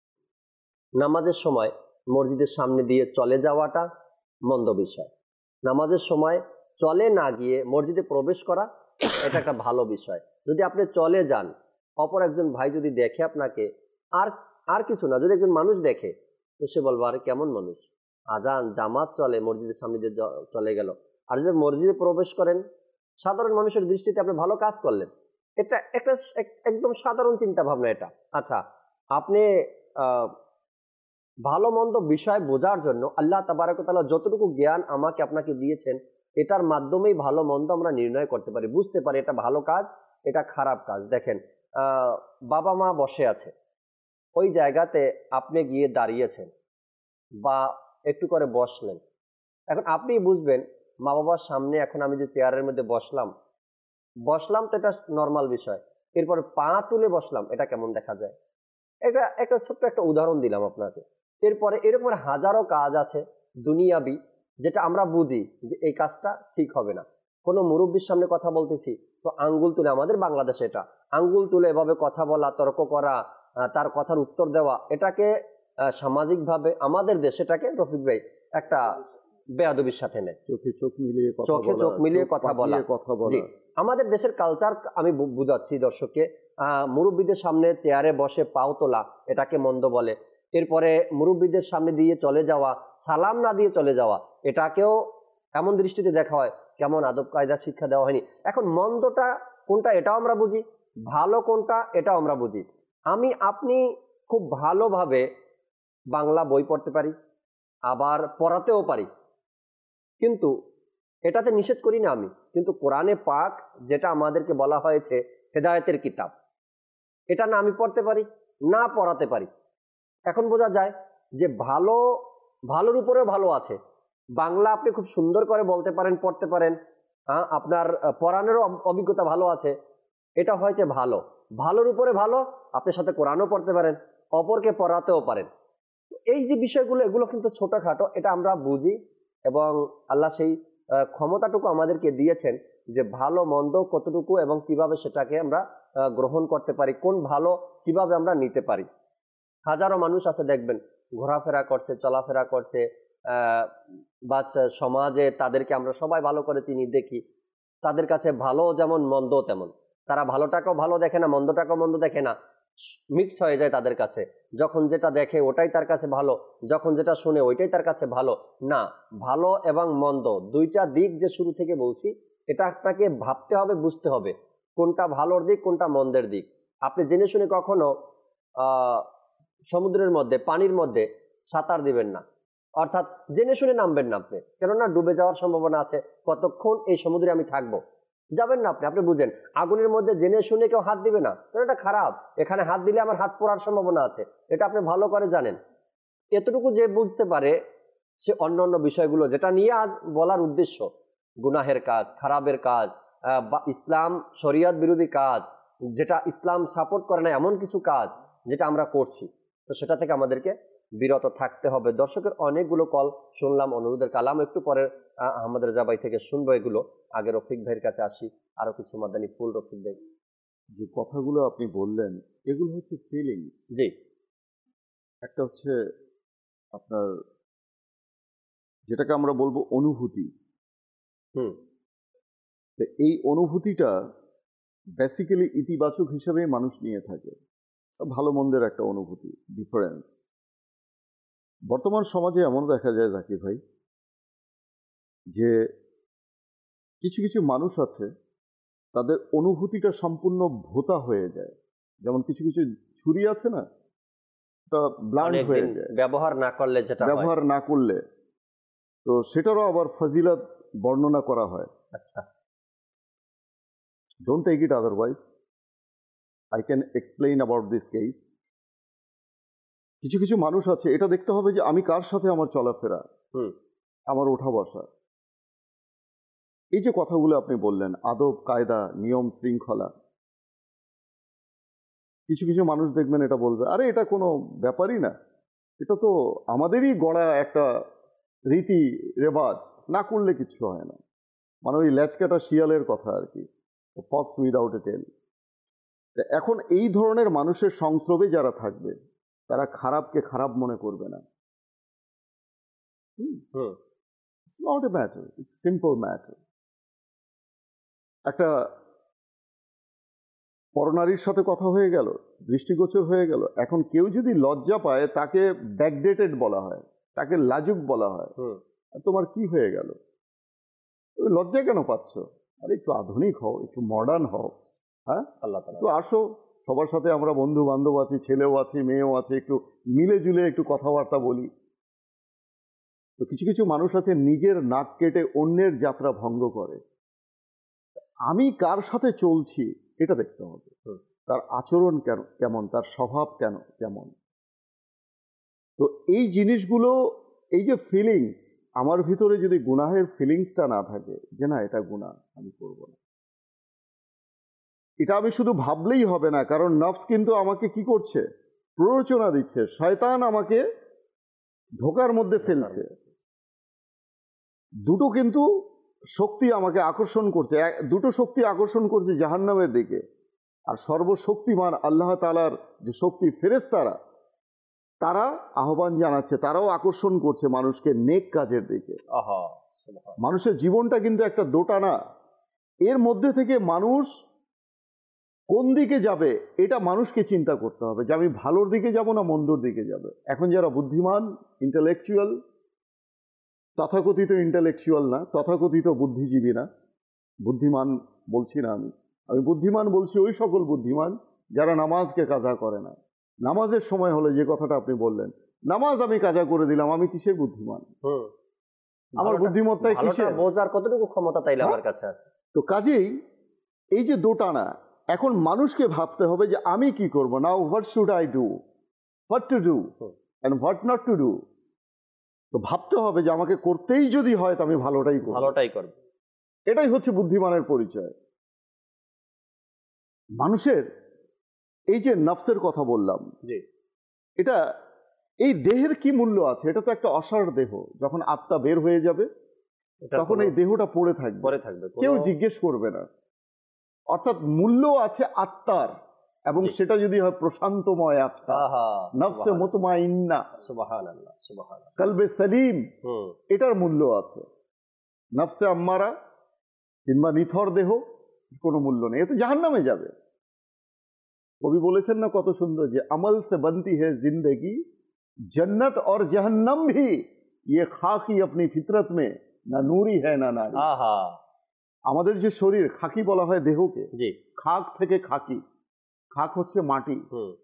নামাজের সময় মসজিদের সামনে দিয়ে চলে যাওয়াটা মন্দ বিষয়। নামাজের সময় চলে না গিয়ে মসজিদে প্রবেশ করা এটা একটা ভালো বিষয়। যদি আপনি চলে যান, অপর একজন ভাই যদি দেখে আপনাকে, আর কিছু না, যদি একজন মানুষ দেখে তো সে বলবো আরে কেমন মানুষ, আজান জামাত চলে, মসজিদের সামনে দিয়ে চলে গেল। আর যদি মসজিদে প্রবেশ করেন, সাধারণ মানুষের দৃষ্টিতে আপনি ভালো কাজ করলেন। এটা একটা একদম সাধারণ চিন্তা ভাবনা এটা। আচ্ছা, আপনি ভালো মন্দ বিষয় বোঝার জন্য আল্লাহ তাবারক ওয়া তাআলা যতটুকু জ্ঞান আমাকে আপনাকে দিয়েছেন, এটার মাধ্যমেই ভালো মন্দ আমরা নির্ণয় করতে পারি, বুঝতে পারি এটা ভালো কাজ, এটা খারাপ কাজ। দেখেন, বাবা মা বসে আছে, ওই জায়গাতে আপনি গিয়ে দাঁড়িয়েছেন বা একটু করে বসলেন। এখন আপনি বুঝবেন মা বাবার সামনে এখন আমি যে চেয়ারের মধ্যে বসলাম তো এটা নর্মাল বিষয়, এরপর পা তুলে বসলাম এটা কেমন দেখা যায়। এটা একটা ছোট্ট একটা উদাহরণ দিলাম আপনাকে। এরপরে এরকম হাজারো কাজ আছে দুনিয়াবি, যেটা আমরা বুঝি যে এই কাজটা ঠিক হবে না। কোনো মুরব্বীর সামনে কথা বলতেছি তো আঙ্গুল তুলে, আমাদের বাংলাদেশে এটা আঙ্গুল তুলে এভাবে কথা বলা, তর্ক করা, তার কথার উত্তর দেওয়া, এটাকে সামাজিকভাবে আমাদের দেশে এটাকে রফিক ভাই একটা বেয়াদবির সাথে নেয়। চোখে চোখ মিলিয়ে কথা বলা। জি, আমাদের দেশের কালচার আমি বুঝাচ্ছি দর্শককে। মুরব্বীদের সামনে চেয়ারে বসে পাও তোলা এটাকে মন্দ বলে। এরপরে মুরব্বীদের সামনে দিয়ে চলে যাওয়া, সালাম না দিয়ে চলে যাওয়া, এটাকেও এমন দৃষ্টিতে দেখা হয় কেমন আদব কায়দা শিক্ষা দেওয়া হয়নি। এখন মন্দটা কোনটা এটাও আমরা বুঝি, ভালো কোনটা এটাও আমরা বুঝি। আপনি খুব ভালোভাবে বাংলা বই পড়তে পারি, আবার পড়াতেও পারি, কিন্তু এটাতে নিষেধ করি না আমি। কিন্তু কোরআনে পাক যেটা আমাদেরকে বলা হয়েছে হেদায়েতের কিতাব, এটা না আমি পড়তে পারি না পড়াতে পারি। এখন বোঝা যায় যে ভালোর উপরেও ভালো আছে। বাংলা আপনি খুব সুন্দর করে বলতে পারেন, পড়তে পারেন, আপনার পড়ানোর অভিজ্ঞতা ভালো আছে, এটা হয়েছে ভালোর উপরে ভালো। আপনার সাথে কোরআনও পড়তে পারেন, অপরকে পড়াতেও পারেন। এই যে বিষয়গুলো, এগুলো কিন্তু ছোটখাটো, এটা আমরা বুঝি এবং আল্লাহ সেই ক্ষমতাটুকু আমাদেরকে দিয়েছেন যে ভালো মন্দ কতটুকু এবং কিভাবে সেটাকে আমরা গ্রহণ করতে পারি, কোন ভালো কিভাবে আমরা নিতে পারি। হাজারো মানুষ আছে দেখবেন ঘোরাফেরা করছে, চলাফেরা করছে, বা সমাজে তাদেরকে আমরা সবাই ভালো করে চিনি, দেখি। তাদের কাছে ভালো যেমন মন্দ তেমন, তারা ভালোটাকেও ভালো দেখে না, মন্দটাকেও মন্দ দেখে না, মিক্স হয়ে যায় তাদের কাছে। যখন যেটা দেখে ওটাই তার কাছে ভালো, যখন যেটা শুনে ওইটাই তার কাছে ভালো না। ভালো এবং মন্দ দুইটা দিক যে শুরু থেকে বলছি, এটা আপনাকে ভাবতে হবে, বুঝতে হবে কোনটা ভালোর দিক কোনটা মন্দের দিক। আপনি জেনে শুনে কখনো সমুদ্রের মধ্যে, পানির মধ্যে সাঁতার দিবেন না, অর্থাৎ জেনে শুনে নামবেন না আপনি, কেননা ডুবে যাওয়ার সম্ভাবনা আছে। কতক্ষণ এই সমুদ্রে আমি থাকবো, যাবেন না আপনি বুঝেন। আগুনের মধ্যে জেনে শুনে কেউ হাত দিবে না, কারণ এটা খারাপ, এখানে হাত দিলে আমার হাত পোড়ার সম্ভাবনা আছে, এটা আপনি ভালো করে জানেন। এতটুকু যে বুঝতে পারে সে অন্য বিষয়গুলো যেটা নিয়ে আজ বলার উদ্দেশ্য, গুনাহের কাজ, খারাপের কাজ, বা ইসলাম শরিয়ত বিরোধী কাজ, যেটা ইসলাম সাপোর্ট করে না এমন কিছু কাজ যেটা আমরা করছি, তো সেটা থেকে আমাদেরকে বিরত থাকতে হবে। দর্শকের অনেকগুলো কল শুনলাম, অনুরোধের কালাম একটু পরে আহমদ রেজা ভাই থেকে শুনবো এগুলো। আগে রফিক ভাইয়ের কাছে আসি, আরো কিছু মাদানী ফুল। রফিক ভাই, যে কথাগুলো আপনি বললেন এগুলো হচ্ছে ফিলিংস। জি, একটা হচ্ছে আপনার যেটাকে আমরা বলবো অনুভূতি। তো এই অনুভূতিটা বেসিক্যালি ইতিবাচক হিসেবে মানুষ নিয়ে থাকে, ভালো মন্দের একটা অনুভূতি, ডিফারেন্স। বর্তমান সমাজে এমন দেখা যায় জাকির ভাই যে কিছু কিছু মানুষ আছে তাদের অনুভূতিটা সম্পূর্ণ ভোতা হয়ে যায়। যেমন কিছু কিছু ছুরি আছে না, এটা ব্লান্ট হয়ে যায় ব্যবহার না করলে, যেটা ব্যবহার না করলে, তো সেটারও আবার ফজিলত বর্ণনা করা হয়। আচ্ছা, don't take it otherwise, I can explain about this case. কিছু কিছু মানুষ আছে এটা দেখতে হবে যে আমি কার সাথে আমার চলাফেরা, আমার ওঠা বসা, এই যে কথাগুলো আপনি বললেন, আদব কায়দা নিয়ম শৃঙ্খলা। কিছু কিছু মানুষ দেখবেন এটা বলবে, আরে এটা কোনো ব্যাপারই না, এটা তো আমাদেরই গড়া একটা রীতি রেওয়াজ, না করলে কিছু হয় না। মানে ওই ল্যাচকাটা শিয়ালের কথা আর কি, ফক্স উইদাউট এ টেল। এখন এই ধরনের মানুষের সংস্রবে যারা থাকবে তারা খারাপকে খারাপ মনে করবে না। It's not a matter, it's simple matter. একটা পরনারীর সাথে কথা হয়ে গেল, দৃষ্টিগোচর হয়ে গেল, এখন কেউ যদি লজ্জা পায় তাকে ব্যাকডেটেড বলা হয়, তাকে লাজুক বলা হয়। তোমার কি হয়ে গেল, তুমি লজ্জা কেন পাচ্ছ? আরে একটু আধুনিক হও, একটু মডার্ন হও। হ্যাঁ, আল্লাহ তাআলা তো আসো, সবার সাথে আমরা বন্ধু বান্ধব আছি, ছেলেও আছে মেয়েও আছে, একটু মিলে জুলে একটু কথাবার্তা বলি। তো কিছু কিছু মানুষ আছে নিজের নাক কেটে অন্যের যাত্রা ভঙ্গ করে। আমি কার সাথে চলছি এটা দেখতে হবে, তার আচরণ কেমন, তার স্বভাব কেমন। তো এই জিনিসগুলো, এই যে ফিলিংস, আমার ভিতরে যদি গুনাহের ফিলিংসটা না থাকে যে না এটা গুনাহ, আমি করব না, এটা আমি শুধু ভাবলেই হবে না। কারণ নফস কিন্তু আমাকে কি করছে, প্ররোচনা দিচ্ছে, শয়তান আমাকে ধোকার মধ্যে ফেলছে। দুটো কিন্তু শক্তি আমাকে আকর্ষণ করছে, দুটো শক্তি আকর্ষণ করছে জাহান্নামের দিকে। আর সর্বশক্তিমান আল্লাহ তাআলার যে শক্তি, ফেরেশতারা, তারা আহ্বান জানাচ্ছে, তারাও আকর্ষণ করছে মানুষকে নেক কাজের দিকে। মানুষের জীবনটা কিন্তু একটা দোটানা, এর মধ্যে থেকে মানুষ কোন দিকে যাবে এটা মানুষকে চিন্তা করতে হবে, যে আমি ভালোর দিকে যাব না মন্দর দিকে যাবে। এখন যারা বুদ্ধিমান, ইন্টেলেকচুয়াল, তথাকথিত ইন্টেলেকচুয়াল না, তথাকথিত বুদ্ধিজীবী না, বুদ্ধিমান বলছি না আমি বুদ্ধিমান বলছি ওই সকল বুদ্ধিমান যারা নামাজকে কাজা করে না। নামাজের সময় হলে যে কথাটা আপনি বললেন, নামাজ আমি কাজা করে দিলাম, আমি কিসের বুদ্ধিমান? আমার বুদ্ধিমত্তায় কিসের বোঝার কতটুকু ক্ষমতা তাইলে আমার কাছে আছে? তো কাজেই এই যে দোটানা, এখন মানুষকে ভাবতে হবে যে আমি কি করব, now what should I do, what to do and what not to do. তো ভাবতে হবে যে আমাকে করতেই যদি হয় তো আমি ভালোটাই করব। এটাই হচ্ছে বুদ্ধিমানের পরিচয়। মানুষের এই যে নফসের কথা বললাম, এটা এই দেহের কি মূল্য আছে? এটা তো একটা অসার দেহ, যখন আত্মা বের হয়ে যাবে তখন এই দেহটা পড়ে থাকবে, কেউ জিজ্ঞেস করবে না। অর্থাৎ মূল্য আছে আত্মার, এবং সেটা যদি হয় প্রশান্তময় আত্মা, নফসে মুতমাইন্না, সুবহানাল্লাহ সুবহানাল্লাহ, কলবে সলিম, এটার মূল্য আছে। নফসে আম্মারা কিংবা নিথর দেহ, কোনো মূল্য নেই, এতে জাহান্নামে যাবে। কবি বলেছেন না কত সুন্দর, যে আমল সে বনতি হে জিন্দগি, জন্নত और जहन्नम भी ये खाकी अपनी फितरत में ना नूरी है ना नारी। আমাদের যে শরীর, খাকি বলা হয় দেহকে, খাক থেকে খাকি, খাক হচ্ছে মাটি।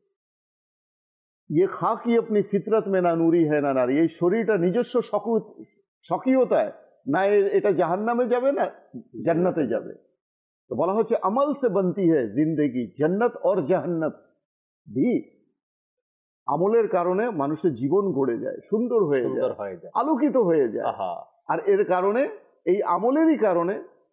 ये खाकी अपनी फितरत में ना नूरी है ना नारी, এই শরীরটা নিজস্ব স্বকীয়তায় না এটা জাহান্নামে যাবে না জান্নাতে যাবে। তো বলা হচ্ছে আমল সে বনতি হে জিন্দেগি, জন্নত और जहन्नम भी, আমলের কারণে মানুষের জীবন গড়ে যায়, সুন্দর হয়ে যায়, আলোকিত হয়ে যায়। আর এর কারণে, এই আমলেরই কারণে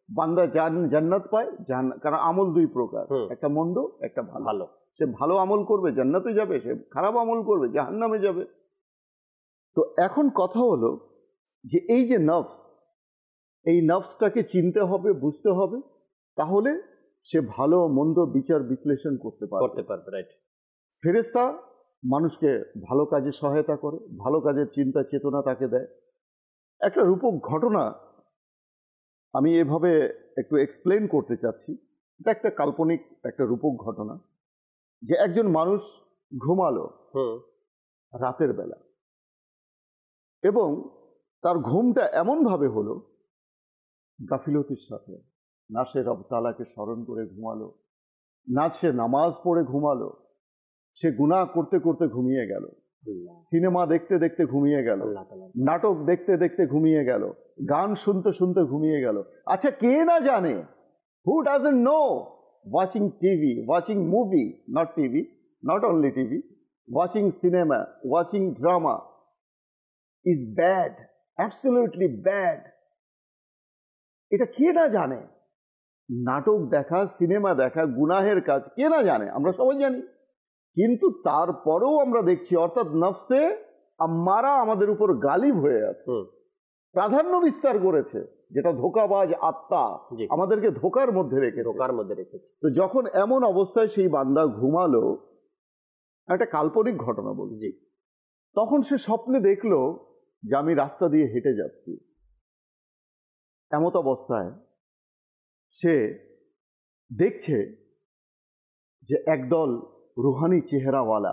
বান্দা জান্নাত পায়, কারণ আমল দুই প্রকার, একটা মন্দ একটা ভালো। সে ভালো আমল করবে জান্নাতে যাবে, সে খারাপ আমল করবে জাহান্নামে যাবে। তো এখন কথা হলো যে এই যে নফস, এই নফসটাকে চিনতে হবে, বুঝতে হবে, তাহলে সে ভালো মন্দ বিচার বিশ্লেষণ করতে পারবে। রাইট। ফেরেশতা মানুষকে ভালো কাজে সহায়তা করে, ভালো কাজের চিন্তা চেতনা তাকে দেয়। একটা রূপক ঘটনা আমি এভাবে একটু এক্সপ্লেন করতে চাচ্ছি। এটা একটা কাল্পনিক একটা রূপক ঘটনা, যে একজন মানুষ ঘুমালো রাতের বেলা, এবং তার ঘুমটা এমনভাবে হলো গাফিলতির সাথে, না সে রব তাআলাকে স্মরণ করে ঘুমালো, না সে নামাজ পড়ে ঘুমালো, সে গুনাহ করতে করতে ঘুমিয়ে গেল, সিনেমা দেখতে দেখতে ঘুমিয়ে গেল, নাটক দেখতে দেখতে ঘুমিয়ে গেল, গান শুনতে শুনতে ঘুমিয়ে গেল। আচ্ছা, কে না জানে, who doesn't know, watching TV, watching movie, not TV, not only TV, watching cinema, watching drama is bad, absolutely bad. এটা কে না জানে? নাটক দেখা, সিনেমা দেখা গুনাহের কাজ, কে না জানে? আমরা সবাই জানি। কিন্তু তারপরেও আমরা দেখছি, অর্থাৎ নফসে আম্মারা আমাদের উপর গালিব হয়ে আছে, প্রাধান্য বিস্তার করেছে, যেটা ধোঁকাবাজ আত্মা আমাদেরকে ধোকার মধ্যে রেখেছে। তো যখন এমন অবস্থায় সেই বান্দা ঘুমালো, একটা কাল্পনিক ঘটনা বলছি, তখন সে স্বপ্নে দেখলো যে আমি রাস্তা দিয়ে হেঁটে যাচ্ছি। এমত অবস্থায় সে দেখছে যে একদল রুহানি চেহারাওয়ালা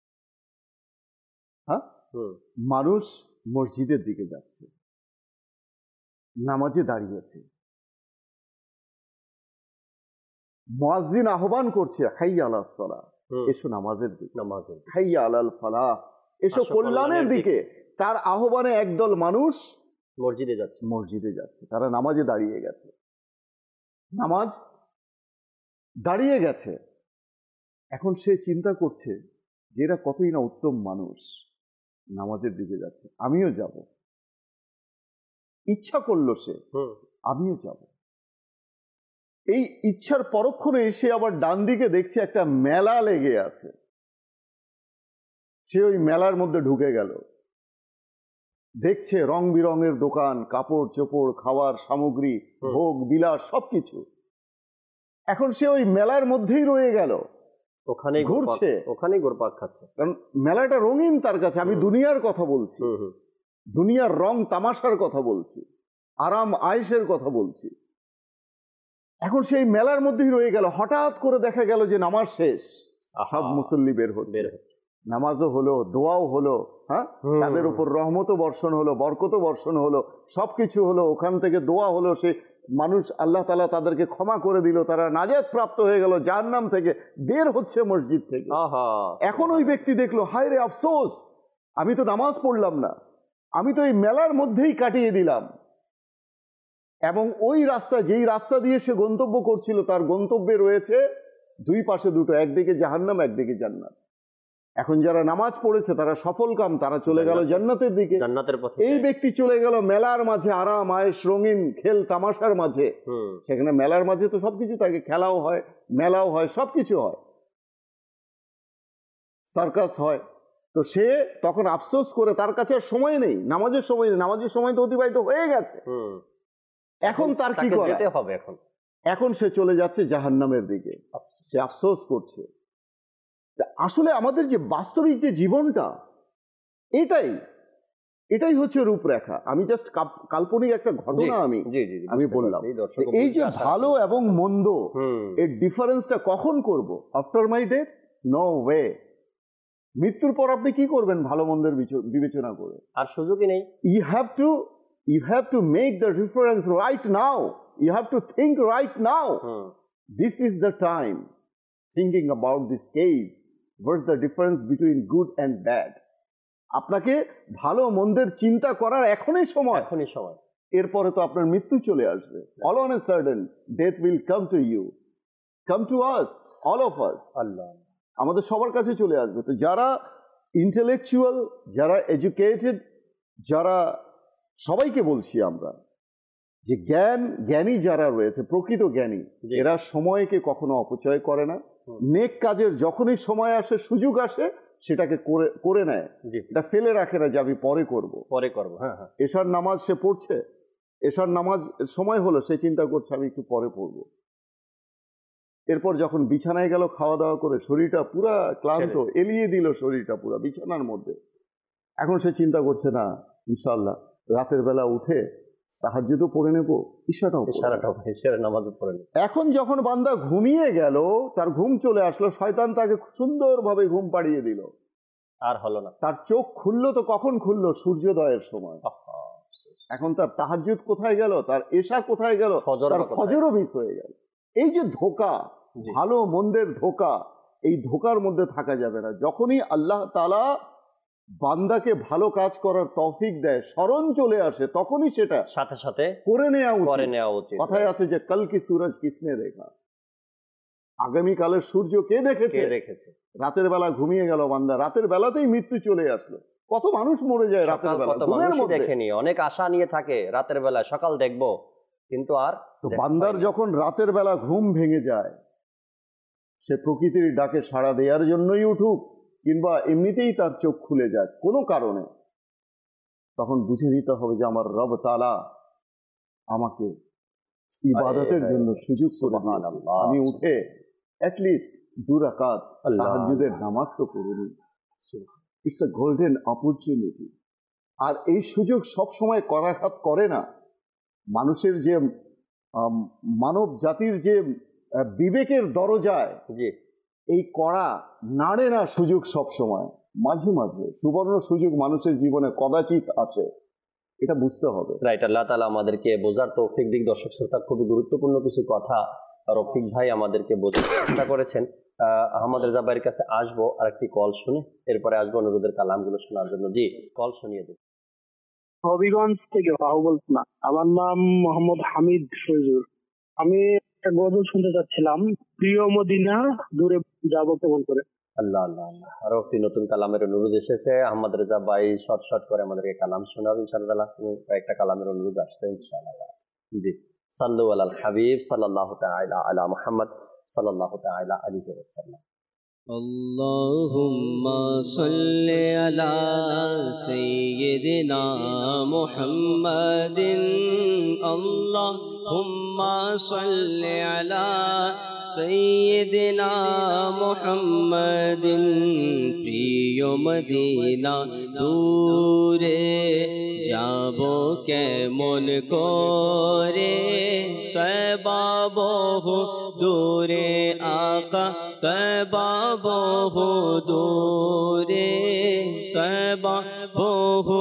মানুষ মসজিদের দিকে যাচ্ছে, নামাজে দাঁড়িয়েছে। মুয়াজ্জিন আহ্বান করছে, হাইয়া আলাস সালাহ, এসো নামাজের দিকে, হাইয়া আলাল ফালাহ, এসো কল্যাণের দিকে। তার আহ্বানে একদল মানুষ মসজিদে যাচ্ছে, তারা নামাজে দাঁড়িয়ে গেছে, নামাজ দাঁড়িয়ে গেছে। এখন সে চিন্তা করছে যে এরা কতই না উত্তম মানুষ, নামাজের দিকে যাচ্ছে, আমিও যাব। ইচ্ছা করলো সে, আমিও যাব। এই ইচ্ছার পরক্ষণে এসে আবার ডান দিকে দেখছে একটা মেলা লেগে আছে। সে ওই মেলার মধ্যে ঢুকে গেল, দেখছে রং বিরঙের দোকান, কাপড় চোপড়, খাওয়ার সামগ্রী, ভোগ বিলাস সবকিছু। এখন সে ওই মেলার মধ্যেই রয়ে গেল, ওখানে ঘুরছে, ওখানেই ঘুরপাক খাচ্ছে, কারণ মেলাটা রঙিন তার কাছে। আমি দুনিয়ার কথা বলছি, দুনিয়ার রং তামাশার কথা বলছি, আরাম আয়েশের কথা বলছি। এখন সেই মেলার মধ্যেই রয়ে গেল। হঠাৎ করে দেখা গেল যে নামাজ শেষ, সব মুসল্লি বের হচ্ছে, নামাজও হলো, দোয়াও হলো, হ্যাঁ, তাদের উপর রহমতও বর্ষণ হলো, বরকতও বর্ষণ হলো, সবকিছু হলো। ওখান থেকে দোয়া হলো, সে মানুষ আল্লাহ তাআলা তাদেরকে ক্ষমা করে দিল, তারা নাজাত প্রাপ্ত হয়ে গেল, জাহান্নাম থেকে বের হচ্ছে মসজিদ থেকে। এখন ওই ব্যক্তি দেখলো, হায় রে আফসোস, আমি তো নামাজ পড়লাম না, আমি তো এই মেলার মধ্যেই কাটিয়ে দিলাম। এবং ওই রাস্তা, যেই রাস্তা দিয়ে সে গন্তব্য করছিল, তার গন্তব্যে রয়েছে দুই পাশে দুটো, একদিকে জাহান্নাম, একদিকে জান্নাত। এখন যারা নামাজ পড়েছে তারা সফল কাম, তারা চলে গেল জান্নাতের দিকে, জান্নাতের পথে। এই ব্যক্তি চলে গেল মেলার মাঝে, আরাম আয়েশ রঙিন খেল তামাশার মাঝে। সেখানে মেলার মাঝে তো সবকিছু থাকে, খেলাও হয়, মেলাও হয়, সবকিছু হয়, সার্কাস হয়। তো সে তখন আফসোস করে, তার কাছে আর সময় নেই, নামাজের সময় নেই, নামাজের সময় তো অতিবাহিত হয়ে গেছে। এখন তার কি করতে হবে? এখন সে চলে যাচ্ছে জাহান্নামের দিকে, সে আফসোস করছে। আসলে আমাদের যে বাস্তবিক যে জীবনটা, এটাই হচ্ছে রূপরেখা। আমি জাস্ট কাল্পনিক একটা ঘটনা আমি বললাম। এই যে ভালো এবং মন্দ, এর ডিফারেন্সটা কখন করব? After my death? No way. মৃত্যুর পর আপনি কি করবেন ভালো মন্দের বিবেচনা করে? আর সুযোগই নেই। You have to make the difference right now. You have to think right now. This is the time. Thinking about this case. What's the difference between good and bad? আপনাকে ভালো মন্দের চিন্তা করার এখনই সময়। এরপরে তো আপনার মৃত্যু চলে আসবে। All on a sudden, death will come to you. Come to us, all of us. আল্লাহ আমাদের সবার কাছে চলে আসবে। তো যারা ইন্টেলেকচুয়াল, যারা এডুকেটেড, যারা, সবাইকে বলছি আমরা, যে জ্ঞানী যারা রয়েছে, প্রকৃত জ্ঞানী, এরা সময়কে কখনো অপচয় করে না। নেক কাজের যখনই সময় আসে, সুযোগ আসে, সেটাকে করে নেয়, এটা ফেলে রাখে না যে আমি পরে করব। হ্যাঁ হ্যাঁ। এশার নামাজ সে পড়ছে, এশার নামাজ সময় হলো, সে চিন্তা করছে আমি একটু পরে পড়বো। এরপর যখন বিছানায় গেল, খাওয়া দাওয়া করে শরীরটা পুরা ক্লান্ত, এলিয়ে দিল শরীরটা পুরা বিছানার মধ্যে। এখন সে চিন্তা করছে না, ইনশাআল্লাহ রাতের বেলা উঠে তাহাজ্জুদও পড়ে নেব, ইশারাটাও নামাজও পড়ে নেব। এখন যখন বান্দা ঘুমিয়ে গেল, তার ঘুম চলে আসলো, শয়তান তাকে সুন্দরভাবে ঘুম পাড়িয়ে দিল, আর হলো না। তার চোখ খুললো তো কখন খুললো? সূর্যোদয়ের সময়। এখন তার তাহাজ্জুদ কোথায় গেল, তার এশা কোথায় গেল, তার ফজরও মিস হয়ে গেল। এই যে ধোঁকা, ভালো মন্দের ধোঁকা, এই ধোঁকার মধ্যে থাকা যাবে না। যখনই আল্লাহ তাআলা বান্দাকে ভালো কাজ করার তৌফিক দেয়, স্মরণ চলে আসে, তখনই সেটা সাথে সাথে করে নেওয়া উচিত। কথায় আছে যে কাল কি সূরজ কিসনে দেখা, আগামীকালের সূর্য কে দেখেছে? রাতের বেলা ঘুমিয়ে গেল বান্দা, রাতের বেলাতেই মৃত্যু চলে আসলো। কত মানুষ মরে যায় রাতের বেলা, ঘুমের মধ্যে। দেখেনি, অনেক আশা নিয়ে থাকে রাতের বেলা, সকাল দেখবো, কিন্তু আর বান্দার যখন রাতের বেলা ঘুম ভেঙে যায়, সে প্রকৃতির ডাকে সাড়া দেওয়ার জন্যই উঠুক কিংবা এমনিতেই তার চোখ খুলে যায় কোনো কারণে, তখন বুঝে নিতে হবে যে আমার রব তাআলা আমাকে ইবাদতের জন্য সুযোগ করে দিয়েছে। আমি উঠে অ্যাটলিস্ট 2 রাকাত তাহাজ্জুদের নামাজ তো পড়ে নিই। It's a golden opportunity. আর এই সুযোগ সব সময় করাঘাত করে না। মানুষের যে মানব জাতির যে বিবেকের দরজায় এই কড়া নাড়ে না সুযোগ, সব সময় মাঝে মাঝে সুবর্ণ সুযোগ মানুষের জীবনে কদাচিৎ আসে, এটা বুঝতে হবে। রাইট। আল্লাহ তাআলা আমাদেরকে বোঝার তৌফিক দিক। দর্শক শ্রোতা, খুবই গুরুত্বপূর্ণ কিছু কথা রফিক ভাই আমাদেরকে বোঝার চেষ্টা করেছেন। আহমদ রেজা ভাইয়ের কাছে আসবো, আরেকটি কল শুনে এরপরে আসবো অনুরোধের কালামগুলো শোনার জন্য। জি, কল শুনিয়ে দিন। হবিগঞ্জ থেকে বলছি না, আমার নাম মোহাম্মদ হামিদ ফৈজুর। আমি একটা গজল শুনতে চাচ্ছিলাম, প্রিয় মদিনা দূরে যাবো কেমন করে। আল্লাহ আল্লাহ আল্লাহ। আরো একটি নতুন কালামের অনুরোধ এসেছে। আহমদ রেজা ভাই শর্ট করে আমাদেরকে কালাম শোনাবে ইনশাআল্লাহ। কয়েকটা কালামের অনুরোধ আসছে ইনশাআল্লাহ। জি, সাল্লু আলাল হাবিব সাল্লাল্লাহু তাআলা আলা মুহাম্মদ সাল্লাল্লাহু তাআলা আলাইহি ওয়াসাল্লাম। আল্লাহুম্মা সাল্লি আলা সাইয়্যিদিনা মুহাম্মাদিন। আল্লাহুম্মা সাল্লি আলা সাইয়্যিদিনা মুহাম্মাদিন। প্রিয় মদিনা দূরে যাব কেমন করে, তয়বা বহু দূরে আকা, তয়বা বহু দূরে, তয়বা বহু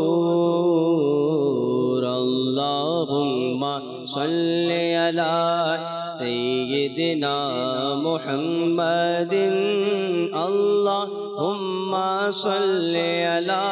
দূর। আল্লাহুম্মা সাল্লি আলা সাইয়্যিদিনা মুহাম্মাদিন। আল্লাহুম্মা সাল্লি আলা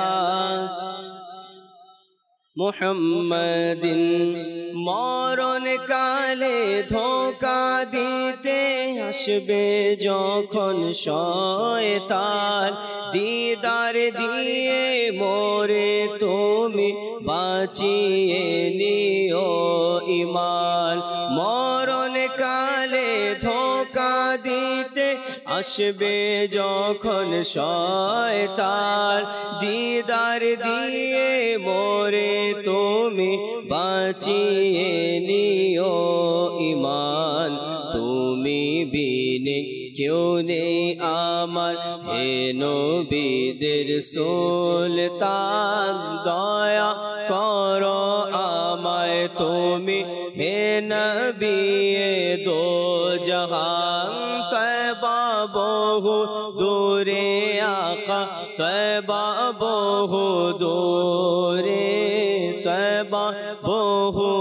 মুহাম্মাদিন। মরণ কালে ধোঁকা দিতে আসবে যখন শয়তান, দিদার দিয়ে মোরে তুমি বাঁচিয়ে নিও ঈমান। মরণ কালে ধোঁকা দিতে আসবে যখন শয়তান, দিদার দিয়ে মোরে তুমি বাঁচিয়ে নিও ঈমান। তুমি বিনে কেউ নেই আমার, হে নবীদের সুলতান। দয়া করো আমায় তুমি, হে নবী দো জাহান। তয়বা বহু দূরে আকা, তয়বা বহু দূরে, তয়বা বহু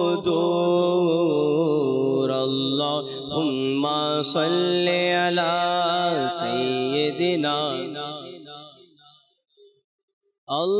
দূর। আল্লাহুম্মা সাল্লি আলা সাইয়্যিদিনা।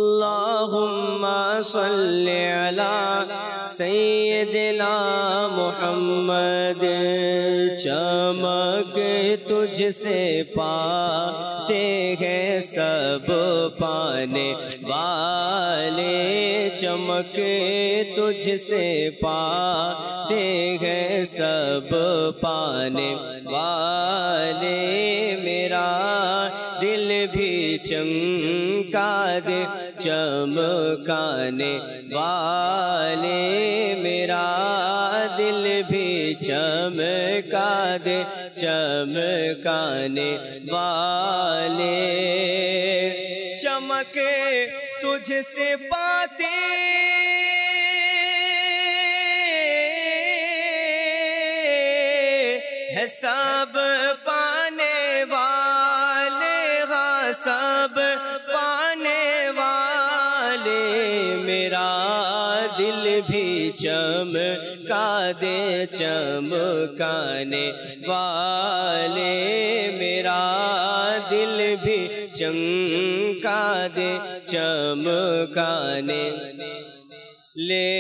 আল্লাহুম্মা সাল্লি আলা সাইয়্যিদিনা মুহাম্মাদিন। मोहम्मद चमक तुझसे पाते हैं सब पाने वाले, चमक तुझसे पाते हैं सब पाने वाले। मेरा दिल भी चमका दे चमकाने वाले, मेरा दिल भी चमका दे चमकाने वाले। चमक तुझसे पाते है सब पाने वाले, हाँ सब पाने वाले। मेरा दिल भी चमका दे चमकाने वाले, मेरा दिल भी चमका दे चमकाने। ले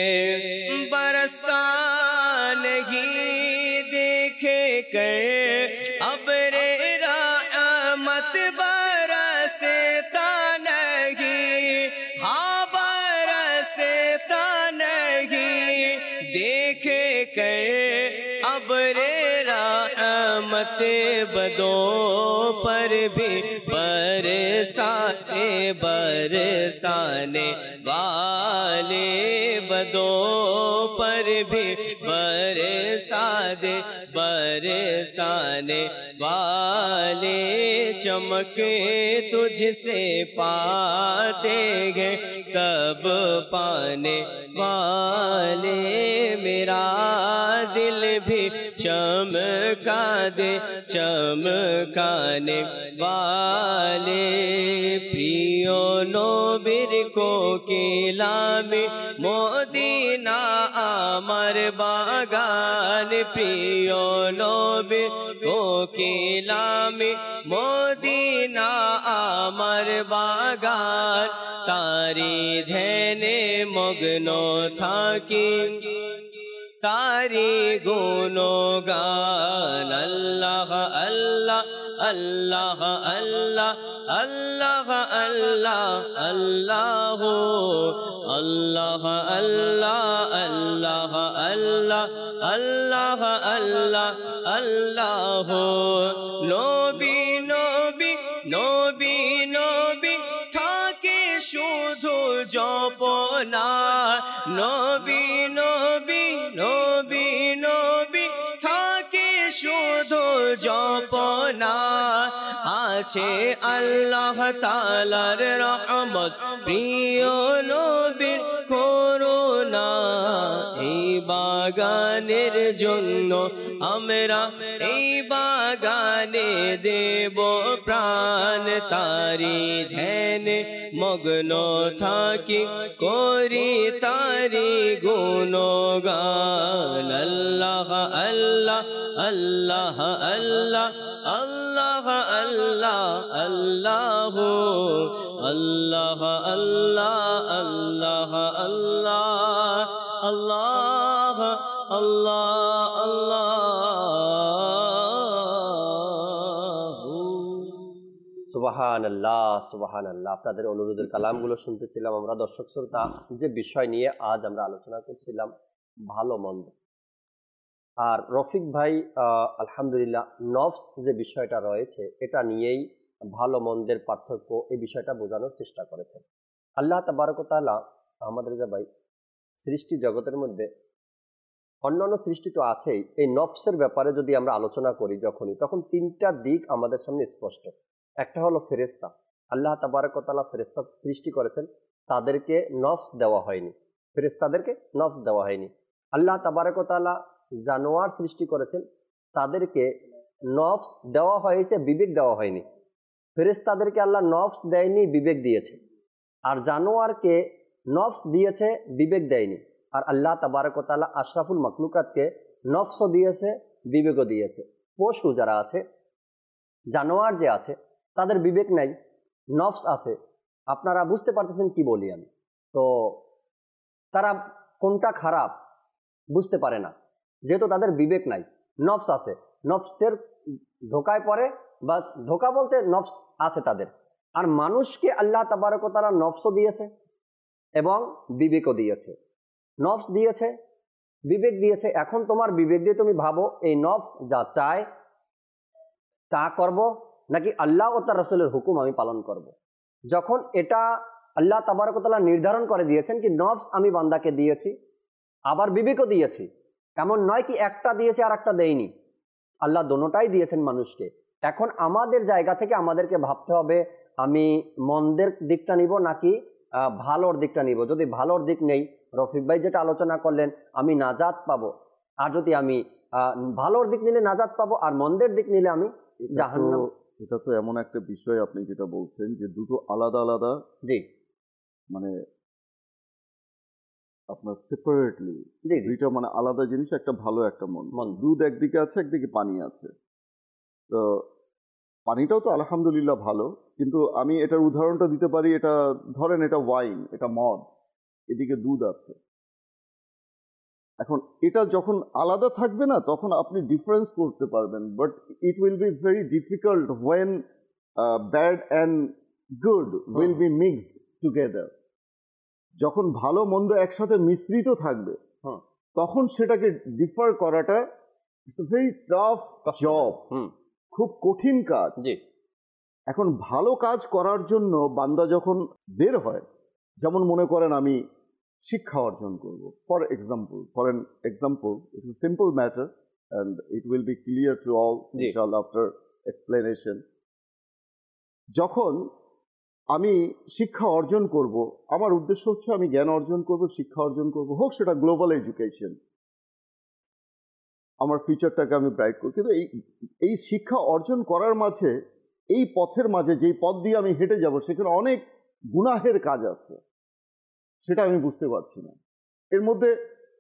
बरसता नहीं देखे कर अब्रे रहमत, बरसता नहीं, हाँ बरसता नहीं देखे कर अब्रे रहमत। बदों पर भी बरसाने बरसाने वाले, बदों पर भी बरसाने बरसाने वाले। चमक तुझसे पाते हैं सब पाने वाले, मेरा दिल भी चमका दे चमकाने वाले। प्रियो नबीर को किलामे मोदीना आमर बागान, प्रियो नबीर को किलामे मोदीना आमर बागान। तारी ध्याने मग्नो थाकी तारी गुनो गान। अल्लाह अल्लाह अल्लाह अल्लाह अल्लाह अल्लाह अल्लाह अल्लाह अल्लाह अल्लाह अल्लाह अल्लाह अल्लाह अल्लाह। नबी नबी नबी नबी थाके शुधु जपना, नबी नबी नबी नबी थाके शुधु जपना। আছে আল্লাহ তাআলার রহমত, প্রিয় নবীর করুণা। এই বাগানের জন্য আমরা এই বাগানে দেব প্রাণ। তারি ধ্যানে মগ্ন থাকি করি তারি গুণগান। আল্লাহ আল্লাহ আল্লাহ আল্লাহ আল্লাহ আল্লাহ আল্লাহ আল্লাহ আল্লাহ আল্লাহ আল্লাহ আল্লাহ আল্লাহ আল্লাহ। সুবহানাল্লাহ সুবহানাল্লাহ। আপনাদের অনুরোধের কালামগুলো শুনতেছিলাম আমরা। দর্শক শ্রোতা, যে বিষয় নিয়ে আজ আমরা আলোচনা করছিলাম ভালো মন্দ, আর রফিক ভাই আলহামদুলিল্লাহ নফস যে বিষয়টা রয়েছে এটা নিয়েই ভালো মন্দের পার্থক্য এই বিষয়টা বোঝানোর চেষ্টা করেছেন। আল্লাহ তাবারক ওয়া তাআলা আমাদের যে ভাই সৃষ্টি জগতের মধ্যে অন্যান্য সৃষ্টি তো আছেই, এই নফসের ব্যাপারে যদি আমরা আলোচনা করি যখনই, তখন তিনটা দিক আমাদের সামনে স্পষ্ট। একটা হলো ফেরেশতা। আল্লাহ তাবারক ওয়া তাআলা ফেরেশতা সৃষ্টি করেছেন, তাদেরকে নফস দেওয়া হয়নি, ফেরেশতাদেরকে নফস দেওয়া হয়নি। আল্লাহ তাবারক ওয়া তাআলা জানোয়ার সৃষ্টি করেছেন, তাদেরকে নফস দেওয়া হয়েছে, বিবেক দেওয়া হয়নি। ফেরেশতাদেরকে আল্লাহ নফস দেয়নি, বিবেক দিয়েছে। আর জানোয়ারকে নফস দিয়েছে, বিবেক দেয়নি। আর আল্লাহ তাবারক ওয়া তাআলা আশরাফুল মাখলুকাতকে নফসও দিয়েছে, বিবেকও দিয়েছে। পশু যারা আছে, জানোয়ার যে আছে, তাদের বিবেক নাই, নফস আছে। আপনারা বুঝতে পারতেছেন কি বলি আমি? তো তারা কোনটা খারাপ বুঝতে পারে না। যেহেতু তাদের বিবেক নাই, নফস আছে, নফসের ধোকায় পড়ে, বা ধোকা বলতে নফস আছে তাদের। আর মানুষকে আল্লাহ তাবারক ওয়া তাআলা নফসও দিয়েছে এবং বিবেকও দিয়েছে। নফস দিয়েছে, বিবেক দিয়েছে। এখন তোমার বিবেক দিয়ে তুমি ভাবো এই নফস যা চায় তা করব, নাকি আল্লাহ ও তার রাসূলের হুকুম আমি পালন করব। যখন এটা আল্লাহ তাবারক ওয়া তাআলা নির্ধারণ করে দিয়েছেন কি নফস আমি বান্দাকে দিয়েছি, আবার বিবেকও দিয়েছি, এমন নয় কি একটা দিয়েছি আর একটা দেয়নি, আল্লাহ দোনোটাই দিয়েছেন মানুষকে। এখন আমাদের জায়গা থেকে আমাদেরকে ভাবতে হবে আমি মন্দের দিকটা নিব নাকি ভালোর দিকটা নিব। যদি ভালোর দিক নেই, রফিক ভাই যেটা আলোচনা করলেন, আমি নাজাত পাবো। আর যদি আমি ভালোর দিক নিলে নাজাত পাবো, আর মন্দের দিক নিলে আমি জাহান্নাম। এটা তো এমন একটা বিষয় আপনি যেটা বলছেন যে দুটো আলাদা আলাদা, জি মানে আপনার সেপারেটলি দুইটা মানে আলাদা জিনিস, একটা ভালো একটা মন। দুধ একদিকে আছে, একদিকে পানি আছে। তো পানিটাও তো আলহামদুলিল্লাহ ভালো, কিন্তু আমি এটার উদাহরণটা দিতে পারি, এটা ধরেন এটা ওয়াইন, এটা মদ, এদিকে দুধ আছে। এখন এটা যখন আলাদা থাকবে না তখন আপনি ডিফারেন্স করতে পারবেন, but it will be very difficult when bad and good will be mixed together. যখন ভালো মন্দ একসাথে মিশ্রিত থাকবে তখন সেটাকে ডিফার করাটা it's a very tough job, খুব কঠিন কাজ। এখন ভালো কাজ করার জন্য বান্দা যখন বের হয়, যেমন মনে করেন আমি শিক্ষা অর্জন করব, for an example, it's a simple matter and it will be clear to all ইনশাআল্লাহ আফটার এক্সপ্লেনেশন। যখন আমি শিক্ষা অর্জন করব, আমার উদ্দেশ্য হচ্ছে আমি জ্ঞান অর্জন করব, শিক্ষা অর্জন করব, হোক সেটা গ্লোবাল এডুকেশন, আমার ফিউচারটাকে আমি ব্রাইট করি। কিন্তু এই শিক্ষা অর্জন করার মাঝে, এই পথের মাঝে যেই পথ দিয়ে আমি হেঁটে যাব সেখানে অনেক গুনাহের কাজ আছে, সেটা আমি বুঝতে পারছি না। এর মধ্যে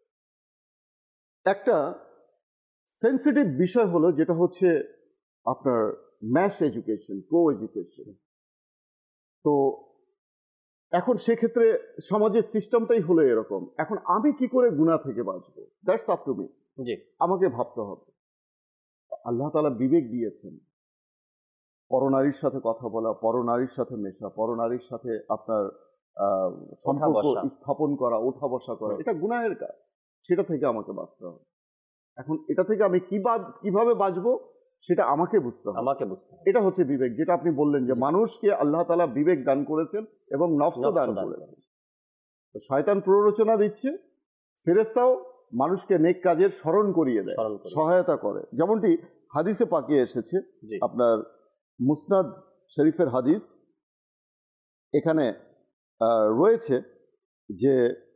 একটা সেন্সিটিভ বিষয় হলো যেটা হচ্ছে আপনার ম্যাশ এডুকেশন, কো এডুকেশন। তো এখন সেক্ষেত্রে সমাজের সিস্টেমটাই হলো এরকম। এখন আমি কি করে গুনাহ থেকে বাঁচবো, দ্যাটস আপ টু মি। আমাকে ভাবতে হবে। আল্লাহ তাআলা বিবেক দিয়েছেন, পরনারীর সাথে কথা বলা, পরনারীর সাথে মেশা, পরনারীর সাথে আপনার সম্পর্ক স্থাপন করা, ওঠা বসা করা, এটা গুনাহের কাজ, সেটা থেকে আমাকে বাঁচতে হবে। এখন এটা থেকে আমি কিভাবে বাঁচবো সেটা আমাকে বুঝতে হবে। এটা হচ্ছে বিবেক, যেটা আপনি বললেন যে মানুষকে আল্লাহ তাআলা বিবেক দান করেছেন এবং নফসও দান করেছেন। তো শয়তান প্ররোচনা দিচ্ছে, ফেরেশতাও মানুষকে নেক কাজের স্মরণ করিয়ে দেয়, সহায়তা করে। যেমনটি হাদিসে পাকে এসেছে, আপনার মুসনাদ শরীফের হাদিস, এখানে রয়েছে যে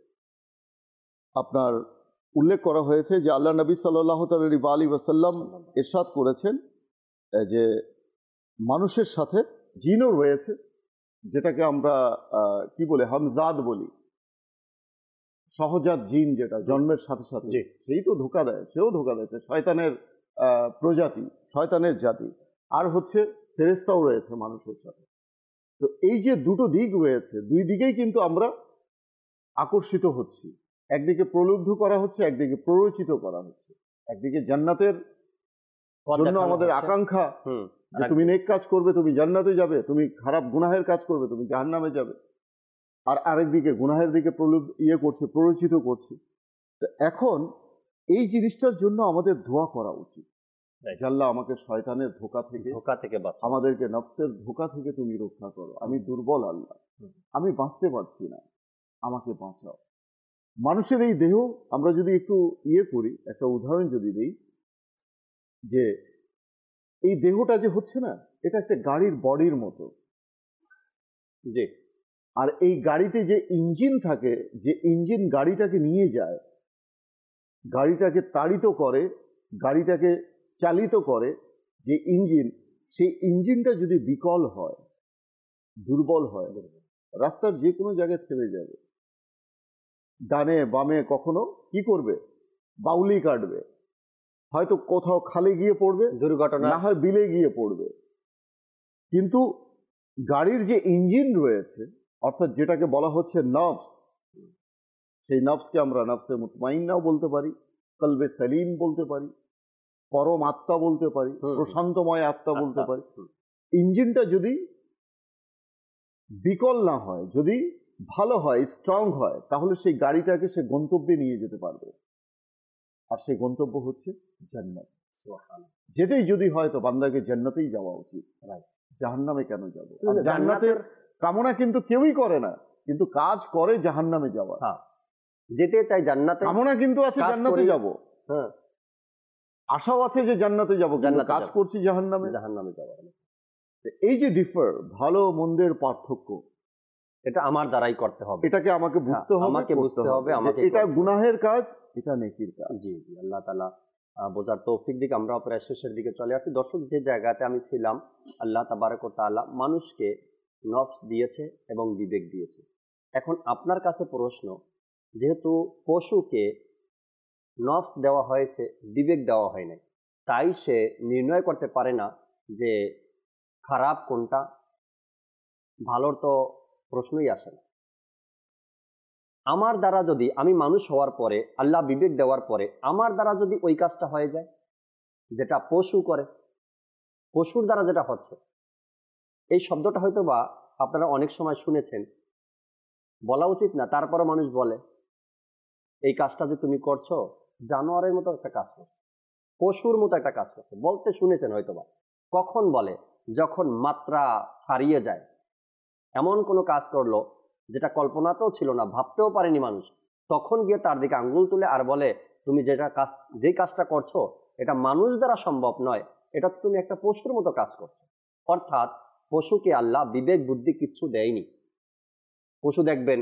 আপনার উল্লেখ করা হয়েছে যে আল্লাহ নবী সাল্লাল্লাহু আলাইহি ওয়াসাল্লাম ইরশাদ করেছেন যে মানুষের সাথে জিনও রয়েছে, যেটাকে আমরা কি বলে হামজাদ বলি, সহজাত জিন, যেটা জন্মের সাথে সাথে সেই তো ধোকা দেয়, সেও ধোকা দিয়েছে, শয়তানের প্রজাতি, শয়তানের জাতি। আর হচ্ছে ফেরেশতাও রয়েছে মানুষের সাথে। তো এই যে দুটো দিক রয়েছে, দুই দিকেই কিন্তু আমরা আকর্ষিত হচ্ছি। একদিকে প্রলুব্ধ করা হচ্ছে, একদিকে প্ররোচিত করা হচ্ছে। একদিকে জান্নাতের জন্য আমাদের আকাঙ্ক্ষা যে তুমি নেক কাজ করবে তুমি জান্নাতে যাবে, তুমি খারাপ গুনাহের কাজ করবে তুমি জাহান্নামে যাবে। আর আরেকদিকে গুনাহের দিকে প্ররোচিত করছে। তো এখন এই জিনিসটার জন্য আমাদের দোয়া করা উচিত, আল্লাহ আমাকে শয়তানের ধোকা থেকে আমাদেরকে নফসের ধোকা থেকে তুমি রক্ষা করো, আমি দুর্বল আল্লাহ, আমি বাঁচতে পারছি না, আমাকে বাঁচাও। মানুষের এই দেহ আমরা যদি একটু করি, একটা উদাহরণ যদি দিই, যে এই দেহটা যে হচ্ছে না, এটা একটা গাড়ির বডির মতো। আর এই গাড়িতে যে ইঞ্জিন থাকে, যে ইঞ্জিন গাড়িটাকে নিয়ে যায়, গাড়িটাকে তাড়িত করে, গাড়িটাকে চালিত করে, যে ইঞ্জিন, সেই ইঞ্জিনটা যদি বিকল হয়, দুর্বল হয়, রাস্তার যে কোনো জায়গায় থেমে যাবে, ডানে বামে কখনো কি করবে, বাউলি কাটবে, হয়তো কোথাও খালে গিয়ে পড়বে, দুর্ঘটনা, না হয় বিলে গিয়ে পড়বে। কিন্তু গাড়ির যে ইঞ্জিন রয়েছে, অর্থাৎ যেটাকে বলা হচ্ছে নফস, সেই নফসকে আমরা নফসে মুতমাইন্নাও বলতে পারি, কলবে সালিম বলতে পারি, পরম আত্মা বলতে পারি, প্রশান্তময় আত্মা বলতে পারি। ইঞ্জিনটা যদি বিকল না হয়, যদি ভালো হয়, স্ট্রং হয়, তাহলে সেই গাড়িটাকে সে গন্তব্যে নিয়ে যেতে পারবে। আর সেই গন্তব্য হচ্ছে জান্নাত। যেতেই যদি হয় তো বান্দাকে জান্নাতেই যাওয়া উচিত, জাহান্নামে কেন যাব? জান্নাতের কামনা কিন্তু কেউই করে না, কিন্তু কাজ করে জাহান্নামে যাওয়া। যেতে চাই জান্নাতে, কামনা কিন্তু আছে জান্নাতে যাব, আশাও আছে যে জান্নাতে যাব, কিন্তু কাজ করছি জাহান্নামে যাওয়া। এই যে ডিফার, ভালো মন্দের পার্থক্য, এটা আমার দ্বারাই করতে হবে, এটাকে আমাকে বুঝতে হবে, আমাকে বুঝতে হবে, আমাকে এটা গুনাহের কাজ, এটা নেকির কাজ। জি জি, আল্লাহ তাআলা বোঝার তৌফিক দিক। আমরা প্রায় শেষের দিকে চলে আসছি। দর্শক, যে জায়গাতে আমি ছিলাম, আল্লাহ তাবারক ওয়া তাআলা মানুষকে নফস দিয়েছে এবং বিবেক দিয়েছে। এখন আপনার কাছে প্রশ্ন, যেহেতু পশুকে নফস দেওয়া হয়েছে, বিবেক দেওয়া হয় নাই, তাই সে নির্ণয় করতে পারে না যে খারাপ কোনটা, ভালোর তো প্রশ্নই আসে না। আমার দ্বারা যদি, আমি মানুষ হওয়ার পরে, আল্লাহ বিবেক দেওয়ার পরে আমার দ্বারা যদি ওই কাজটা হয়ে যায় যেটা পশু করে, পশুর দ্বারা যেটা হচ্ছে, এই শব্দটা হয়তো বা আপনারা অনেক সময় শুনেছেন, বলা উচিত না, তারপরে মানুষ বলে এই কাজটা যে তুমি করছো জানোয়ারের মতো একটা কাজ করছো, পশুর মতো একটা কাজ করছো, বলতে শুনেছেন হয়তোবা। কখন বলে? যখন মাত্রা ছাড়িয়ে যায়, এমন কোনো কাজ করলো যেটা কল্পনাতেও ছিল না, ভাবতেও পারেনি মানুষ, তখন গিয়ে তার দিকে আঙ্গুল তুলে আর বলে তুমি যেই কাজটা করছো এটা মানুষ দ্বারা সম্ভব নয়, এটা তুমি একটা পশুর মতো কাজ করছো। অর্থাৎ পশুকে আল্লাহ বিবেক বুদ্ধি কিচ্ছু দেয়নি। পশু দেখবেন,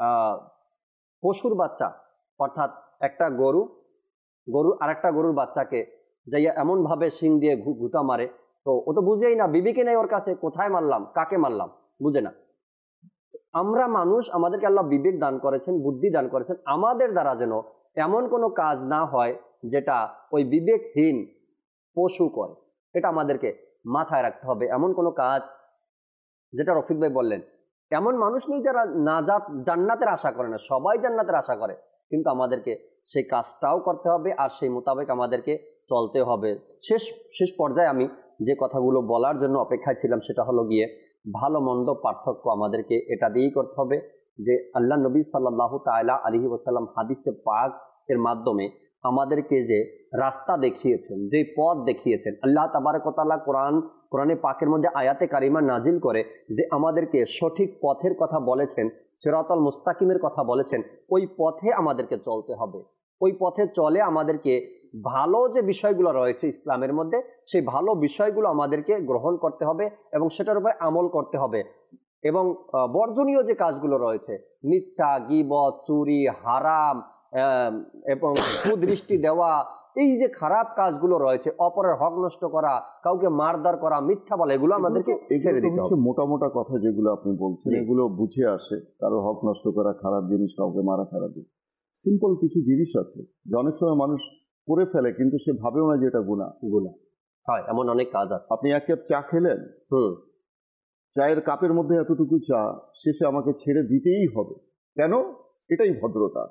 পশুর বাচ্চা, অর্থাৎ একটা গরু আরেকটা গরুর বাচ্চাকে যাইয়া এমনভাবে শিং দিয়ে ঘুতা মারে, তো ও তো বুঝেই না, বিবেকে নেই ওর কাছে, কোথায় মারলাম, কাকে মারলাম, বুঝে না। আমরা মানুষ, আমাদেরকে আল্লাহ বিবেক দান করেছেন, বুদ্ধি দান করেছেন, আমাদের দ্বারা যেন এমন কোনো কাজ না হয় যেটা ওই বিবেকহীন পশু করে, এটা আমাদেরকে মাথায় রাখতে হবে। এমন কোনো কাজ, যেটা রফিক ভাই বললেন, এমন মানুষ নেই যারা জান্নাতের আশা করে না, সবাই জান্নাতের আশা করে, কিন্তু আমাদেরকে সেই কাজটাও করতে হবে আর সেই মোতাবেক আমাদেরকে চলতে হবে। শেষ পর্যায়ে আমি যে কথাগুলো বলার জন্য অপেক্ষায় ছিলাম সেটা হলো গিয়ে ভালো মন্দ পার্থক্য আমাদেরকে এটা দিয়েই করতে হবে যে আল্লাহ নবী সাল্লাল্লাহু তাআলা আলাইহি ওয়াসাল্লাম হাদিসে পাক এর মাধ্যমে আমাদেরকে যে রাস্তা দেখিয়েছেন, যে পথ দেখিয়েছেন, আল্লাহ তাবারক ওয়া তাআলা কোরআনে পাকের মধ্যে আয়াতে কারিমা নাজিল করে যে আমাদেরকে সঠিক পথের কথা বলেছেন, সিরাতাল মুস্তাকিমের কথা বলেছেন, ওই পথে আমাদেরকে চলতে হবে। ওই পথে চলে আমাদেরকে ভালো যে বিষয়গুলো রয়েছে ইসলামের মধ্যে, সেই ভালো বিষয়গুলো আমাদেরকে গ্রহণ করতে হবে এবং সেটার উপরে আমল করতে হবে। এবং বর্জনীয় যে কাজগুলো রয়েছে, মিথ্যা, গীবত, চুরি, হারাম এবং কুদৃষ্টি দেওয়া, এই যে খারাপ কাজগুলো রয়েছে, অপরের হক নষ্ট করা, কাউকে মারধর করা, মিথ্যা বলা, এগুলো আমাদেরকে ছেড়ে দিতে হবে। মোটা কথা যেগুলো আপনি বলছেন এগুলো বুঝে আসে, কারো হক নষ্ট করা খারাপ জিনিস, কাউকে মারা খারাপ জিনিস। সিম্পল কিছু জিনিস আছে যে অনেক সময় মানুষ করে ফেলে কিন্তু সে ভাবেও না যে এটা গুনাহ হয়, এমন অনেক কাজ আছে। আপনি এক কাপ চা খেলেন, চায়ের কাপের মধ্যে এতটুকু চা, শেষে আমাকে ছেড়ে দিতেই হবে, কেন? এটাই ভদ্রতা।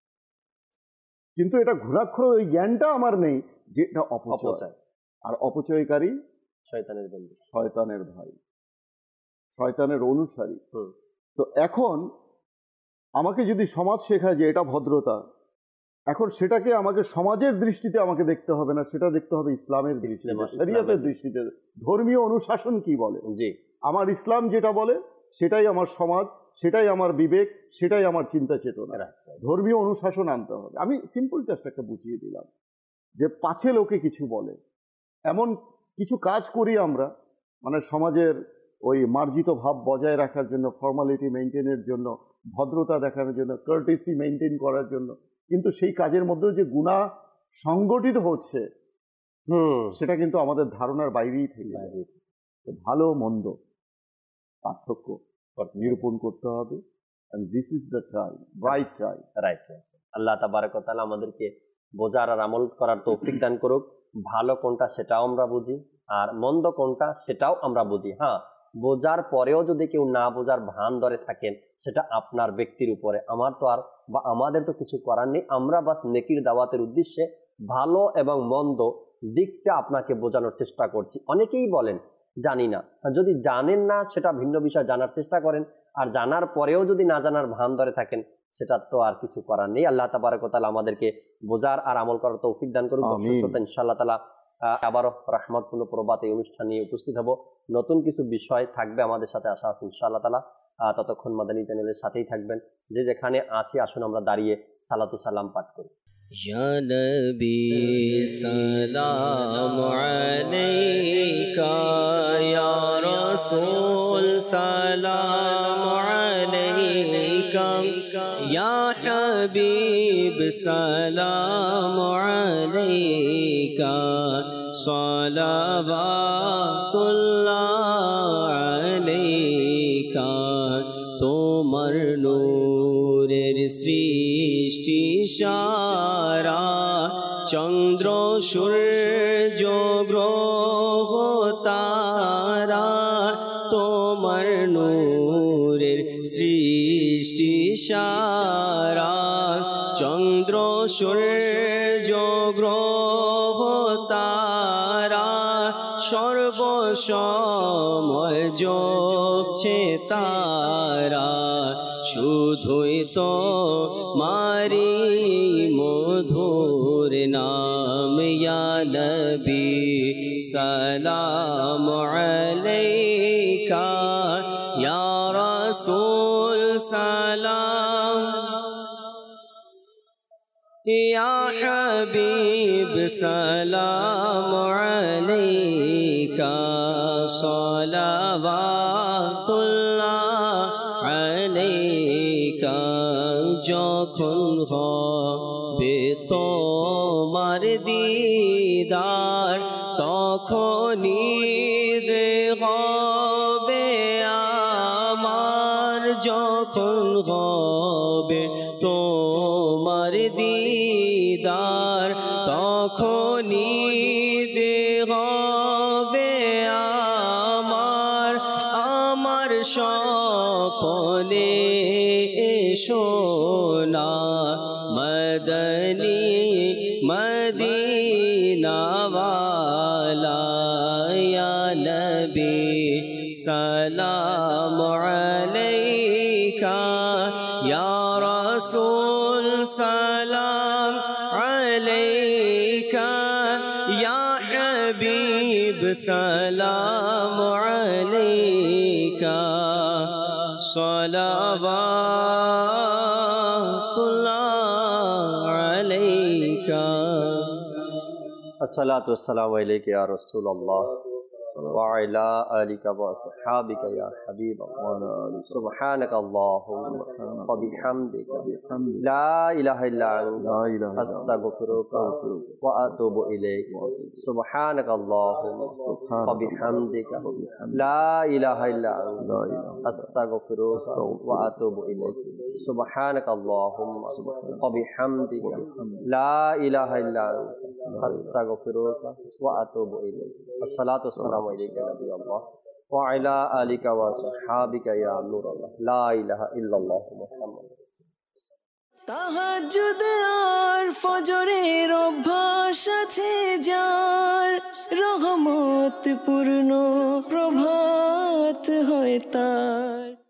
কিন্তু এটা ঘোরাক্ষর ওই জ্ঞানটা আমার নেই যে এটা অপচয়, আর অপচয়কারী শয়তানের বন্ধু, শয়তানের ভাই, শয়তানের অনুসারী। তো এখন আমাকে যদি সমাজ শেখায় যে এটা ভদ্রতা, এখন সেটাকে আমাকে সমাজের দৃষ্টিতে আমাকে দেখতে হবে না, সেটা দেখতে হবে ইসলামের দৃষ্টিতে, শরিয়তের দৃষ্টিতে, ধর্মীয় অনুশাসন কি বলে। জি, আমার ইসলাম যেটা বলে সেটাই আমার সমাজ, সেটাই আমার বিবেক, সেটাই আমার চিন্তা চেতনা। ধর্মীয় অনুশাসন আনতে হবে। আমি সিম্পল জাস্ট একটা বুঝিয়ে দিলাম যে পাছে লোকে কিছু বলে, এমন কিছু কাজ করি আমরা, মানে সমাজের ওই মার্জিত ভাব বজায় রাখার জন্য, ফর্মালিটি মেনটেনের জন্য, ভদ্রতা দেখানোর জন্য, কার্টেসি মেনটেন করার জন্য, কিন্তু সেই কাজের মধ্যেও যে গুনাহ সংগঠিত হচ্ছে সেটা কিন্তু আমাদের ধারণার বাইরেই থেকে যায়। ভালো মন্দ পার্থক্য নিরূপণ করতে হবে। and this is the time, right time. Right. আল্লাহ তাবারক ওয়া তাআলা আমাদেরকে বোঝার আর আমল করার তৌফিক দান করুক। ভালো কোনটা সেটাও আমরা বুঝি, আর মন্দ কোনটা সেটাও আমরা বুঝি। হ্যাঁ, বোঝার পরেও যদি কেউ না বোঝার ভান ধরে থাকেন, সেটা আপনার ব্যক্তির উপরে, আমার তো আর বা আমাদের তো কিছু করার নেই, আমরা বাস নেকির দাওয়াতের উদ্দেশ্যে ভালো এবং মন্দ দিকটা আপনাকে বোঝানোর চেষ্টা করছি। অনেকেই বলেন জানি না, যদি জানেন না সেটা ভিন্ন বিষয়, জানার চেষ্টা করেন, আর জানার পরেও যদি না জানার ভান ধরে থাকেন সেটা তো আর কিছু করার নেই। আল্লাহ তাবারক ওয়া তাআলা আমাদেরকে বোঝার আর আমল করার তৌফিক দান করুন। ইনশাআল্লাহ তাআলা আবারও রহমতপূর্ণ প্রভাত এই অনুষ্ঠান নিয়ে উপস্থিত হব। নতুন কিছু বিষয় থাকবে, আমাদের সাথে আশা আছে ইনশাআল্লাহ তাআলা। ততক্ষণ মাদানী চ্যানেলের সাথেই থাকবেন। যে যেখানে আছি আসুন আমরা দাঁড়িয়ে সালাতু সালাম পাঠ করি। ইয়া নবী সালাম আলাইকা, ইয়া রাসূল সালাম আলাইকা, ইয়া হাবিব সালাম আলাইকা, সালাওয়াতুল্লাহ আলাইকা। তোমার নূরের সৃষ্টি সারা, চন্দ্র সূর্য গ্রহ তারা, তোমার নূরের সৃষ্টি সারা, চন্দ্র সূর্য গ্রহ তারা, সর্বসময় জ্বলছে তারা, শুধুই তো মারি মধুর নাম। ইয়া নবী সালাম আলাইকা, ইয়া রাসূল সালাম, ইয়া হাবিব সালাম আলাইকা, সালাওয়াতুল্লাহ আলাইকা। যখন হবে তোমার দিদার, তখনই হবে আমার, যখন হবে তোমার দিদার, তখনই হবে আমার। আমার স্বপ্নে এসো না মদনী মদিনাওয়ালা, ইয়া নবী সালাম আলাইকা, ইয়া রাসূল সালাম আলাইকা, ইয়া হাবিব সালাম আলাইকা, সালাওয়াতুল্লাহ আলাইকা। আসসালাতু ওয়াসসালামু আলাইকা ইয়া রাসূলুল্লাহ ওয়া আলা আলিকা ওয়া আসহাবিকা ইয়া হাবিবাল্লাহ। সুবহানাকাল্লাহুম্মা ওয়া বিহামদিকা লা ইলাহা ইল্লা আনতা আস্তাগফিরুকা ওয়া আতুবু ইলাইক। সুবহানাকাল্লাহুম্মা ওয়া বিহামদিকা লা ইলাহা ইল্লা আনতা আস্তাগফিরুকা ওয়া আতুবু ইলাইক। সুবহানাকাল্লাহুম্মা ওয়া বিহামদিকা লা ইলাহা ইল্লা আনতা আস্তাগফিরুকা ওয়া আতুবু ইলাইক। আসসালাতু ওয়াসসালামু আলাইকা নবিয়াল্লাহ ওয়া আলা আলিকা ওয়া আসহাবিকা ইয়া নূরাল্লাহ। লা ইলাহা ইল্লাল্লাহ মুহাম্মাদ। তাহাজ্জুদ আর ফজরের অভ্যাস আছে যার, রহমত পূর্ণ প্রভাত হয় তার।